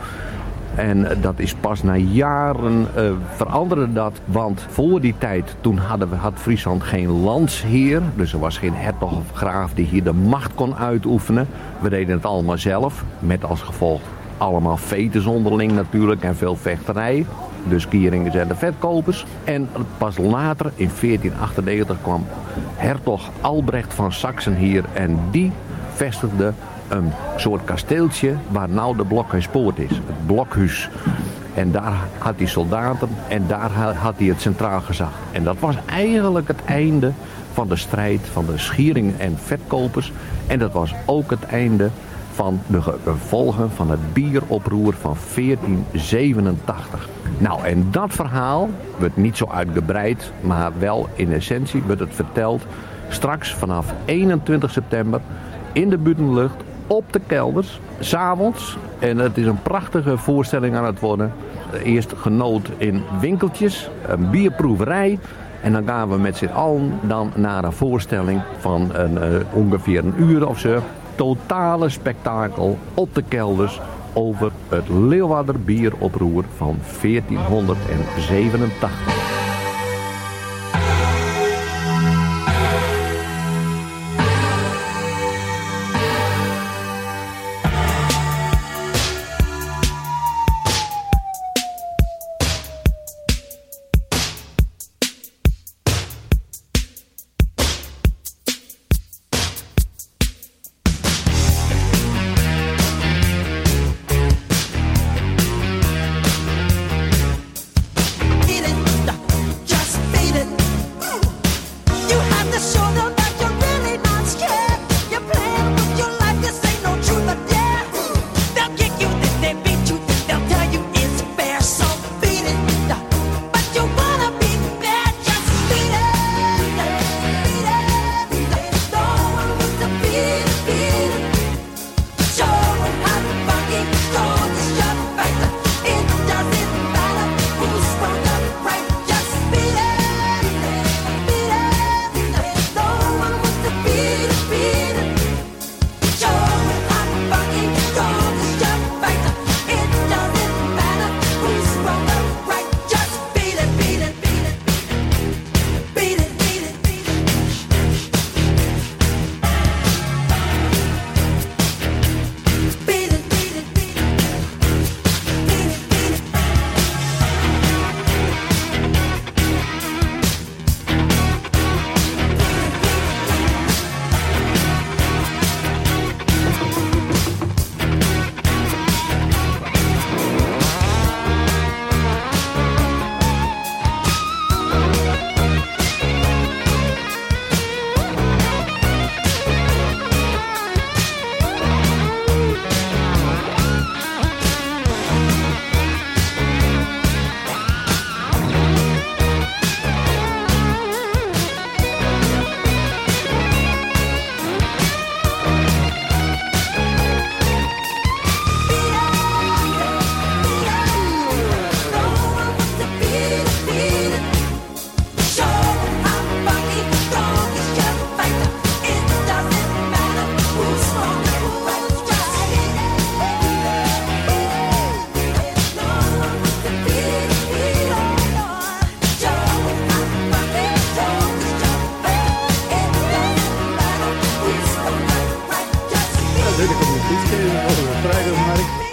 En dat is pas na jaren uh, veranderde dat. Want voor die tijd, toen hadden we, had Friesland geen landsheer. Dus er was geen hertog of graaf die hier de macht kon uitoefenen. We deden het allemaal zelf. Met als gevolg allemaal vetes onderling natuurlijk en veel vechterij. De skieringers en de vetkopers. En pas later, in veertien achtennegentig, kwam hertog Albrecht van Saksen hier. En die vestigde een soort kasteeltje waar nou de Blokhuispoort is. Het Blokhuis. En daar had hij soldaten en daar had hij het centraal gezag. En dat was eigenlijk het einde van de strijd van de schieringen en vetkopers. En dat was ook het einde van de gevolgen van het bieroproer van veertien zevenentachtig. Nou, en dat verhaal wordt niet zo uitgebreid, maar wel in essentie wordt het verteld straks vanaf eenentwintig september in de buitenlucht op de kelders, 's avonds. En het is een prachtige voorstelling aan het worden. Eerst genoot in winkeltjes, een bierproeverij. En dan gaan we met z'n allen dan naar een voorstelling van een, uh, ongeveer een uur of zo. Totale spektakel op de kelders over het Leeuwarder bieroproer van veertien zevenentachtig.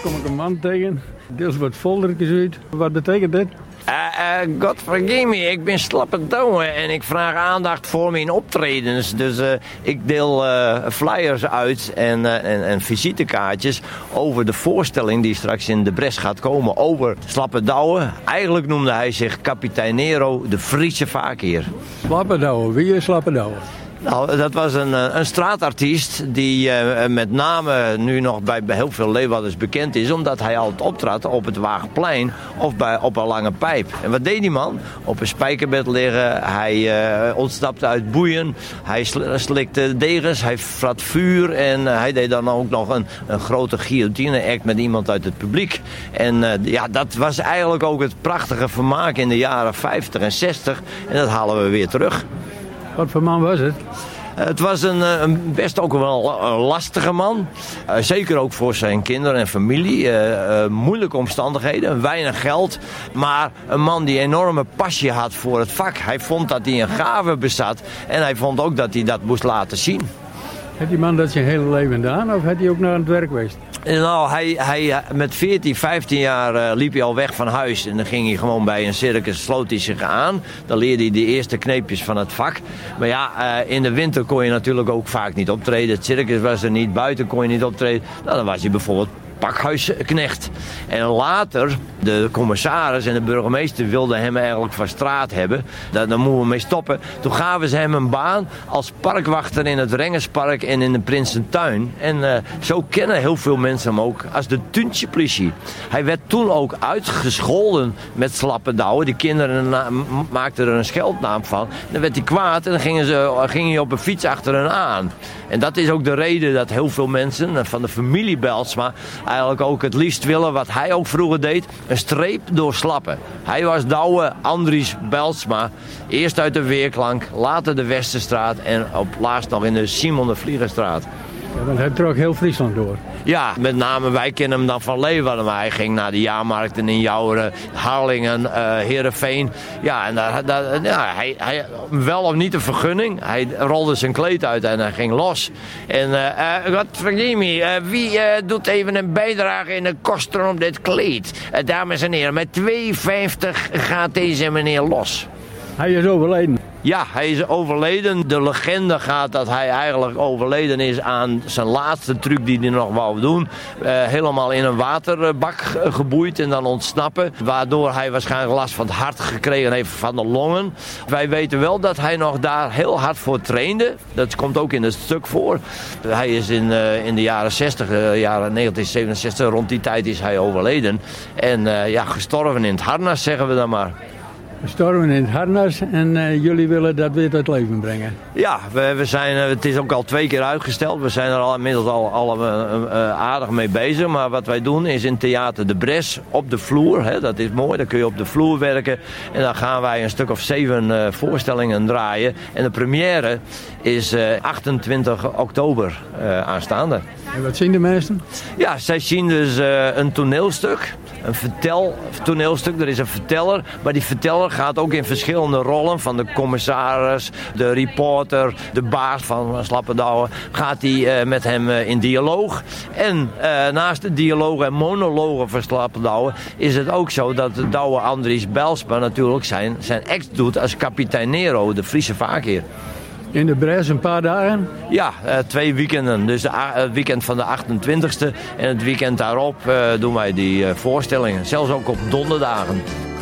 kom ik een man tegen. Deels wat foldertjes uit. Wat betekent dit? Uh, uh, God forgive me, ik ben slappe douwe en ik vraag aandacht voor mijn optredens. Dus uh, ik deel uh, flyers uit en, uh, en, en visitekaartjes over de voorstelling die straks in de Bres gaat komen over Slappe Douwe. Eigenlijk noemde hij zich kapitein Nero, de Friese vaakheer. Slappe Douwe, wie is Slappe Douwe? Nou, dat was een, een straatartiest die uh, met name nu nog bij, bij heel veel Leeuwarders bekend is. Omdat hij altijd optrad op het Waagplein of bij, op een lange pijp. En wat deed die man? Op een spijkerbed liggen, hij uh, ontsnapte uit boeien, hij slikte degens, hij vrat vuur. En uh, hij deed dan ook nog een, een grote guillotine-act met iemand uit het publiek. En uh, ja, dat was eigenlijk ook het prachtige vermaak in de jaren vijftig en zestig. En dat halen we weer terug. Wat voor man was het? Het was een, een best ook wel een lastige man. Uh, zeker ook voor zijn kinderen en familie. Uh, uh, moeilijke omstandigheden, weinig geld. Maar een man die enorme passie had voor het vak. Hij vond dat hij een gave bezat. En hij vond ook dat hij dat moest laten zien. Heeft die man dat zijn hele leven gedaan of heeft hij ook naar het werk geweest? Nou, hij, hij, met veertien, vijftien jaar uh, liep hij al weg van huis. En dan ging hij gewoon bij een circus, sloot hij zich aan. Dan leerde hij de eerste kneepjes van het vak. Maar ja, uh, in de winter kon je natuurlijk ook vaak niet optreden. Het circus was er niet, buiten kon je niet optreden. Nou, dan was hij bijvoorbeeld pakhuisknecht. En later, de commissaris en de burgemeester wilden hem eigenlijk van straat hebben. Daar, daar moeten we mee stoppen. Toen gaven ze hem een baan als parkwachter in het Rengerspark en in de Prinsentuin. En uh, zo kennen heel veel mensen hem ook als de Tuntjepolitie. Hij werd toen ook uitgescholden met Slappe Douwe. De kinderen na- maakten er een scheldnaam van. Dan werd hij kwaad en dan gingen ze, ging hij op een fiets achter hen aan. En dat is ook de reden dat heel veel mensen van de familie Bijlsma eigenlijk ook het liefst willen, wat hij ook vroeger deed, een streep door Slappe. Hij was Douwe Andries Bijlsma. Eerst uit de Weerklank, later de Westerstraat en op laatst nog in de Simon de Vliegerstraat. Ja, want hij trok heel Friesland door. Ja, met name wij kennen hem dan van Leeuwarden. Maar hij ging naar de jaarmarkten in Jouweren, Harlingen, uh, Heerenveen. Ja, en daar, daar, ja, hij, hij wel of niet een vergunning. Hij rolde zijn kleed uit en hij ging los. En uh, uh, God forgive me, uh, wie uh, doet even een bijdrage in de kosten op dit kleed? Uh, dames en heren, met twee vijftig gaat deze meneer los. Hij is overleden. Ja, hij is overleden. De legende gaat dat hij eigenlijk overleden is aan zijn laatste truc die hij nog wou doen. Uh, helemaal in een waterbak geboeid en dan ontsnappen. Waardoor hij waarschijnlijk last van het hart gekregen heeft van de longen. Wij weten wel dat hij nog daar heel hard voor trainde. Dat komt ook in het stuk voor. Hij is in, uh, in de jaren zestig, uh, jaren negentien zevenenzestig, rond die tijd is hij overleden. En uh, ja, gestorven in het harnas, zeggen we dan maar. Gestorven in het harnas en uh, jullie willen dat weer tot leven brengen. Ja, we, we zijn, het is ook al twee keer uitgesteld. We zijn er al inmiddels al, al uh, uh, aardig mee bezig. Maar wat wij doen is in Theater de Bres op de vloer. Hè, dat is mooi, dan kun je op de vloer werken. En dan gaan wij een stuk of zeven uh, voorstellingen draaien. En de première is uh, achtentwintig oktober uh, aanstaande. En wat zien de mensen? Ja, zij zien dus uh, een toneelstuk. Een vertel toneelstuk, er is een verteller. Maar die verteller gaat ook in verschillende rollen. Van de commissaris, de reporter, de baas van Slappe Douwe. Gaat hij uh, met hem uh, in dialoog. En uh, naast de dialogen en monologen van Slappe Douwe is het ook zo dat de Douwe Andries Bijlsma natuurlijk zijn, zijn act doet als kapitein Nero, de Friese vaakheer. In de Bres een paar dagen? Ja, uh, twee weekenden. Dus het weekend van de achtentwintigste en het weekend daarop uh, doen wij die uh, voorstellingen. Zelfs ook op donderdagen.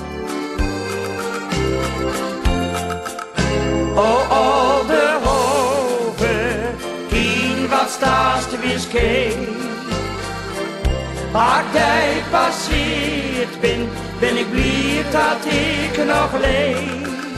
Oh, al de hoven, kien wat staast wie's keek. Waar jij passeert ben, ben ik blij dat ik nog leef.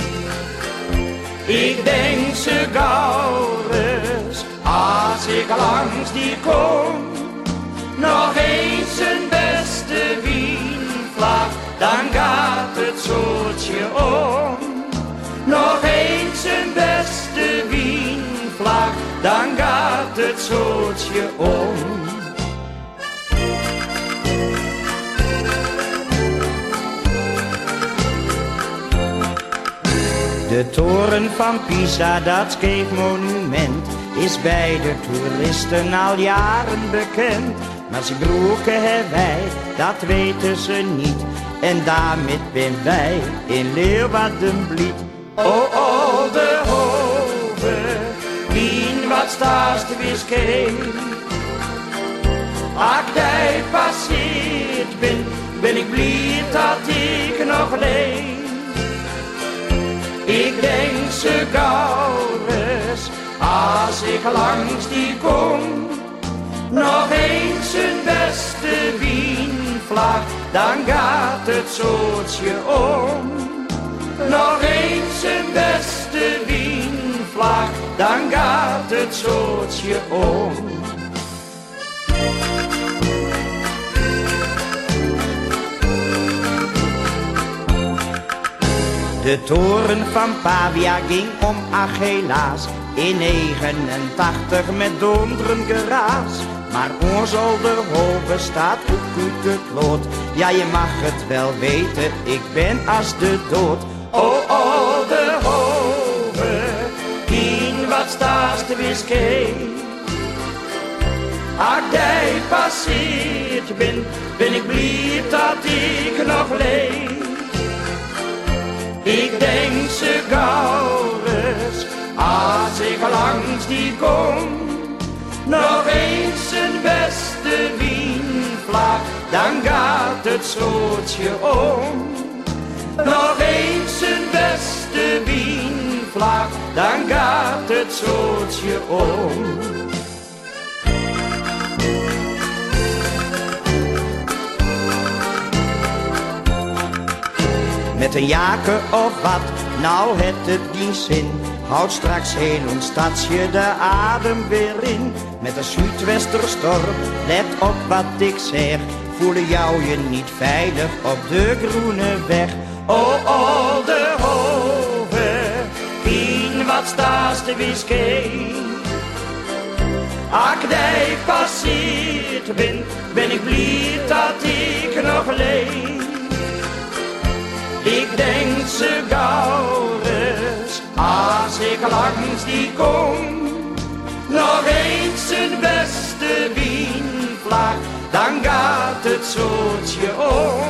Ik denk ze gauw eens, als ik langs die kom, nog eens een beste wienvlag, dan gaat het zootje om. Nog eens een beste wienvlag, dan gaat het zootje om. De toren van Pisa, dat scheefmonument, is bij de toeristen al jaren bekend. Maar ze broeken hebben wij, dat weten ze niet. En daarmee ben wij in Leeuwarden blied. Oh, oh, de hove, wien wat staast wist geen. Als jij passeert ben, ben ik blij dat ik nog leef. Ik denk ze gauw eens, als ik langs die kom, nog eens een beste wienvlag, dan gaat het zootje om. Nog eens een beste wienvlag, dan gaat het zootje om. De toren van Pavia ging om, ach helaas, in negenentachtig met donderen geraas. Maar ons Olderhove staat ook uit de kloot. Ja, je mag het wel weten, ik ben als de dood. Oh, Olderhove, in wat staat de wiskee. Als jij passeert ben, ben ik blij dat ik nog leef. Ik denk ze gauw eens, als ik langs die kom, nog eens een beste wienvlag, dan gaat het zootje om. Nog eens een beste wienvlag, dan gaat het zootje om. Met een jaken of wat, nou het het die zin. Houd straks heel ons stadje de adem weer in. Met een zuidwesterstorm, let op wat ik zeg. Voelen jou je niet veilig op de groene weg. Oh, Olderhove, in wat staat de wiskee. Als jij passeert ben, ben ik blij dat ik nog leef. Ik denk ze gauw eens, als ik langs die kom, nog eens een beste wienvlag, dan gaat het zootje om.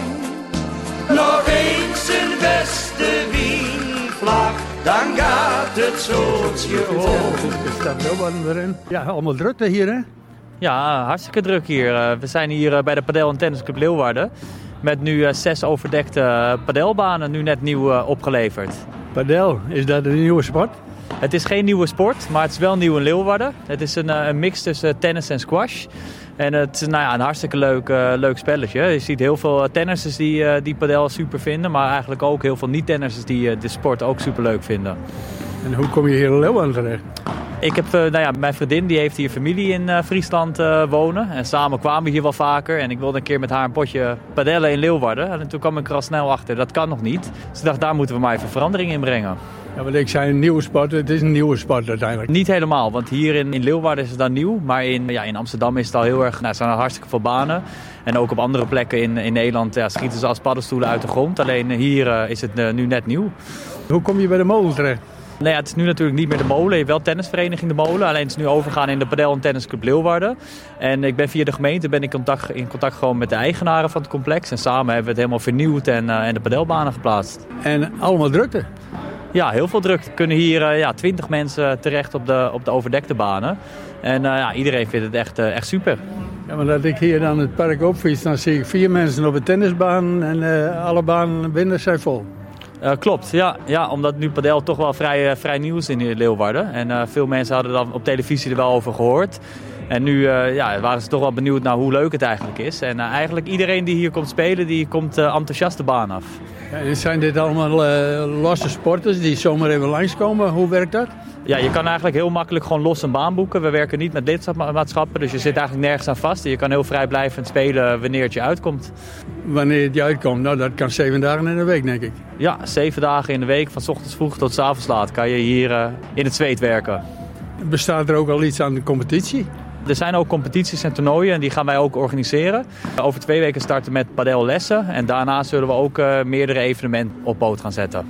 Nog eens een beste wienvlag, dan gaat het zootje om. Er staat Leeuwarden erin. Ja, allemaal drukte hier, hè? Ja, hartstikke druk hier. We zijn hier bij de Padel- en Tennisclub Leeuwarden. Met nu uh, zes overdekte padelbanen, nu net nieuw uh, opgeleverd. Padel, is dat een nieuwe sport? Het is geen nieuwe sport, maar het is wel nieuw in Leeuwarden. Het is een, uh, een mix tussen tennis en squash. En het is nou ja, een hartstikke leuk, uh, leuk spelletje. Je ziet heel veel tennissers die, uh, die padel super vinden, maar eigenlijk ook heel veel niet-tennissers die uh, de sport ook super leuk vinden. En hoe kom je hier in Leeuwarden terecht? Ik heb, uh, nou ja, mijn vriendin die heeft hier familie in uh, Friesland uh, wonen. En samen kwamen we hier wel vaker. En ik wilde een keer met haar een potje padellen in Leeuwarden. En toen kwam ik er al snel achter, dat kan nog niet. Dus ik dacht, daar moeten we maar even verandering in brengen. Ja, want ik zei een nieuwe sport, het is een nieuwe sport uiteindelijk. Niet helemaal, want hier in, in Leeuwarden is het dan nieuw. Maar in, ja, in Amsterdam is het al heel erg, nou, er zijn al hartstikke veel banen. En ook op andere plekken in, in Nederland ja, schieten ze als paddenstoelen uit de grond. Alleen hier uh, is het uh, nu net nieuw. Hoe kom je bij de molen terecht? Nou ja, het is nu natuurlijk niet meer de molen. Je hebt wel tennisvereniging de molen. Alleen het is nu overgegaan in de Padel- en Tennisclub Leeuwarden. En ik ben via de gemeente ben ik in contact, in contact gewoon met de eigenaren van het complex. En samen hebben we het helemaal vernieuwd en, uh, en de padelbanen geplaatst. En allemaal drukte? Ja, heel veel drukte. Er kunnen hier uh, ja, twintig mensen terecht op de, op de overdekte banen. En uh, ja, iedereen vindt het echt, uh, echt super. Ja, maar dat ik hier dan het park opfiets, dan zie ik vier mensen op de tennisbaan en uh, alle banen binnen zijn vol. Uh, klopt, ja, ja, omdat nu padel toch wel vrij, uh, vrij nieuw is in Leeuwarden. En uh, veel mensen hadden dan op televisie er wel over gehoord. En nu uh, ja, waren ze toch wel benieuwd naar hoe leuk het eigenlijk is. En uh, eigenlijk iedereen die hier komt spelen, die komt uh, enthousiast de baan af. Ja, zijn dit allemaal uh, losse sporters die zomaar even langskomen? Hoe werkt dat? Ja, je kan eigenlijk heel makkelijk gewoon los een baan boeken. We werken niet met lidmaatschappen, dus je zit eigenlijk nergens aan vast. Je kan heel vrijblijvend spelen wanneer het je uitkomt. Wanneer het je uitkomt? Nou, dat kan zeven dagen in de week, denk ik. Ja, zeven dagen in de week, van 's ochtends vroeg tot 's avonds laat, kan je hier uh, in het zweet werken. Bestaat er ook al iets aan de competitie? Er zijn ook competities en toernooien en die gaan wij ook organiseren. Over twee weken starten met padellessen en daarna zullen we ook uh, meerdere evenementen op poot gaan zetten.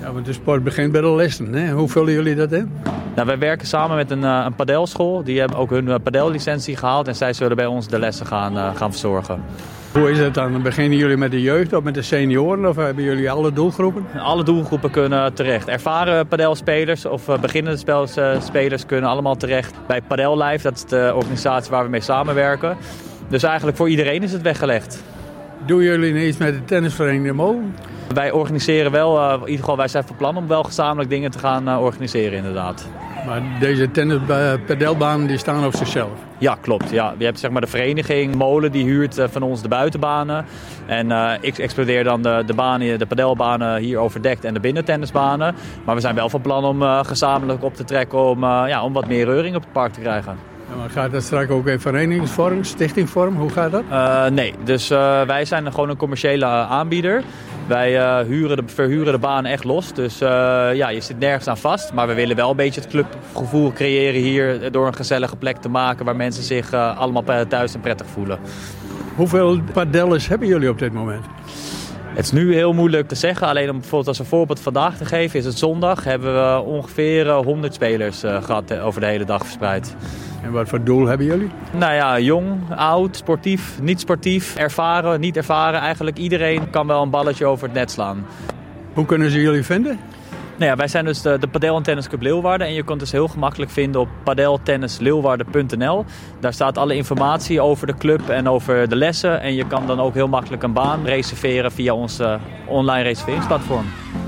Ja, want de sport begint bij de lessen. Hè? Hoe vullen jullie dat in? Nou, wij werken samen met een, uh, een padelschool. Die hebben ook hun uh, padellicentie gehaald. En zij zullen bij ons de lessen gaan, uh, gaan verzorgen. Hoe is het dan? Beginnen jullie met de jeugd of met de senioren? Of hebben jullie alle doelgroepen? Alle doelgroepen kunnen terecht. Ervaren padelspelers of uh, beginnende spels, uh, spelers kunnen allemaal terecht bij Padel Life. Dat is de organisatie waar we mee samenwerken. Dus eigenlijk voor iedereen is het weggelegd. Doen jullie iets met de tennisvereniging de Molen? Wij organiseren wel, uh, in ieder geval wij zijn van plan om wel gezamenlijk dingen te gaan uh, organiseren inderdaad. Maar deze tennis-padelbanen die staan op zichzelf? Ja, klopt. Ja. Je hebt zeg maar de vereniging Molen die huurt uh, van ons de buitenbanen. En uh, ik explodeer dan de, de, banen, de padelbanen hier overdekt en de binnentennisbanen. Maar we zijn wel van plan om uh, gezamenlijk op te trekken om, uh, ja, om wat meer reuring op het park te krijgen. Ja, maar gaat dat straks ook in verenigingsvorm, stichtingvorm? Hoe gaat dat? Uh, nee, dus uh, wij zijn gewoon een commerciële uh, aanbieder. Wij uh, huren de, verhuren de baan echt los. Dus uh, ja, je zit nergens aan vast. Maar we willen wel een beetje het clubgevoel creëren hier door een gezellige plek te maken waar mensen zich uh, allemaal thuis en prettig voelen. Hoeveel padellers hebben jullie op dit moment? Het is nu heel moeilijk te zeggen. Alleen om bijvoorbeeld als een voorbeeld vandaag te geven, is het zondag. Hebben we ongeveer honderd spelers uh, gehad over de hele dag verspreid. En wat voor doel hebben jullie? Nou ja, jong, oud, sportief, niet sportief, ervaren, niet ervaren. Eigenlijk iedereen kan wel een balletje over het net slaan. Hoe kunnen ze jullie vinden? Nou ja, wij zijn dus de, de Padel en Tennis Club Leeuwarden. En je kunt het dus heel gemakkelijk vinden op padeltennisleeuwarden punt n l. Daar staat alle informatie over de club en over de lessen. En je kan dan ook heel makkelijk een baan reserveren via ons uh, online reserveringsplatform.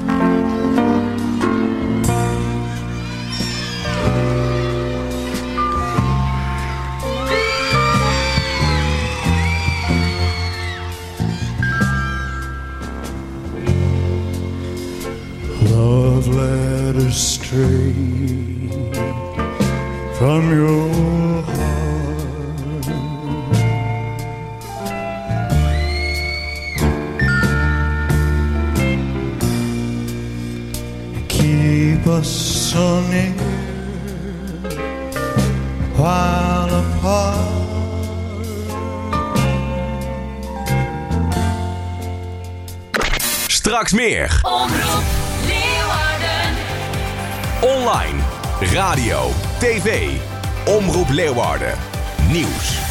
Love letters straight from your heart. Keep us so near while apart. Straks meer. Omroep Leeuwarden. Online, radio, tv. Omroep Leeuwarden. Nieuws.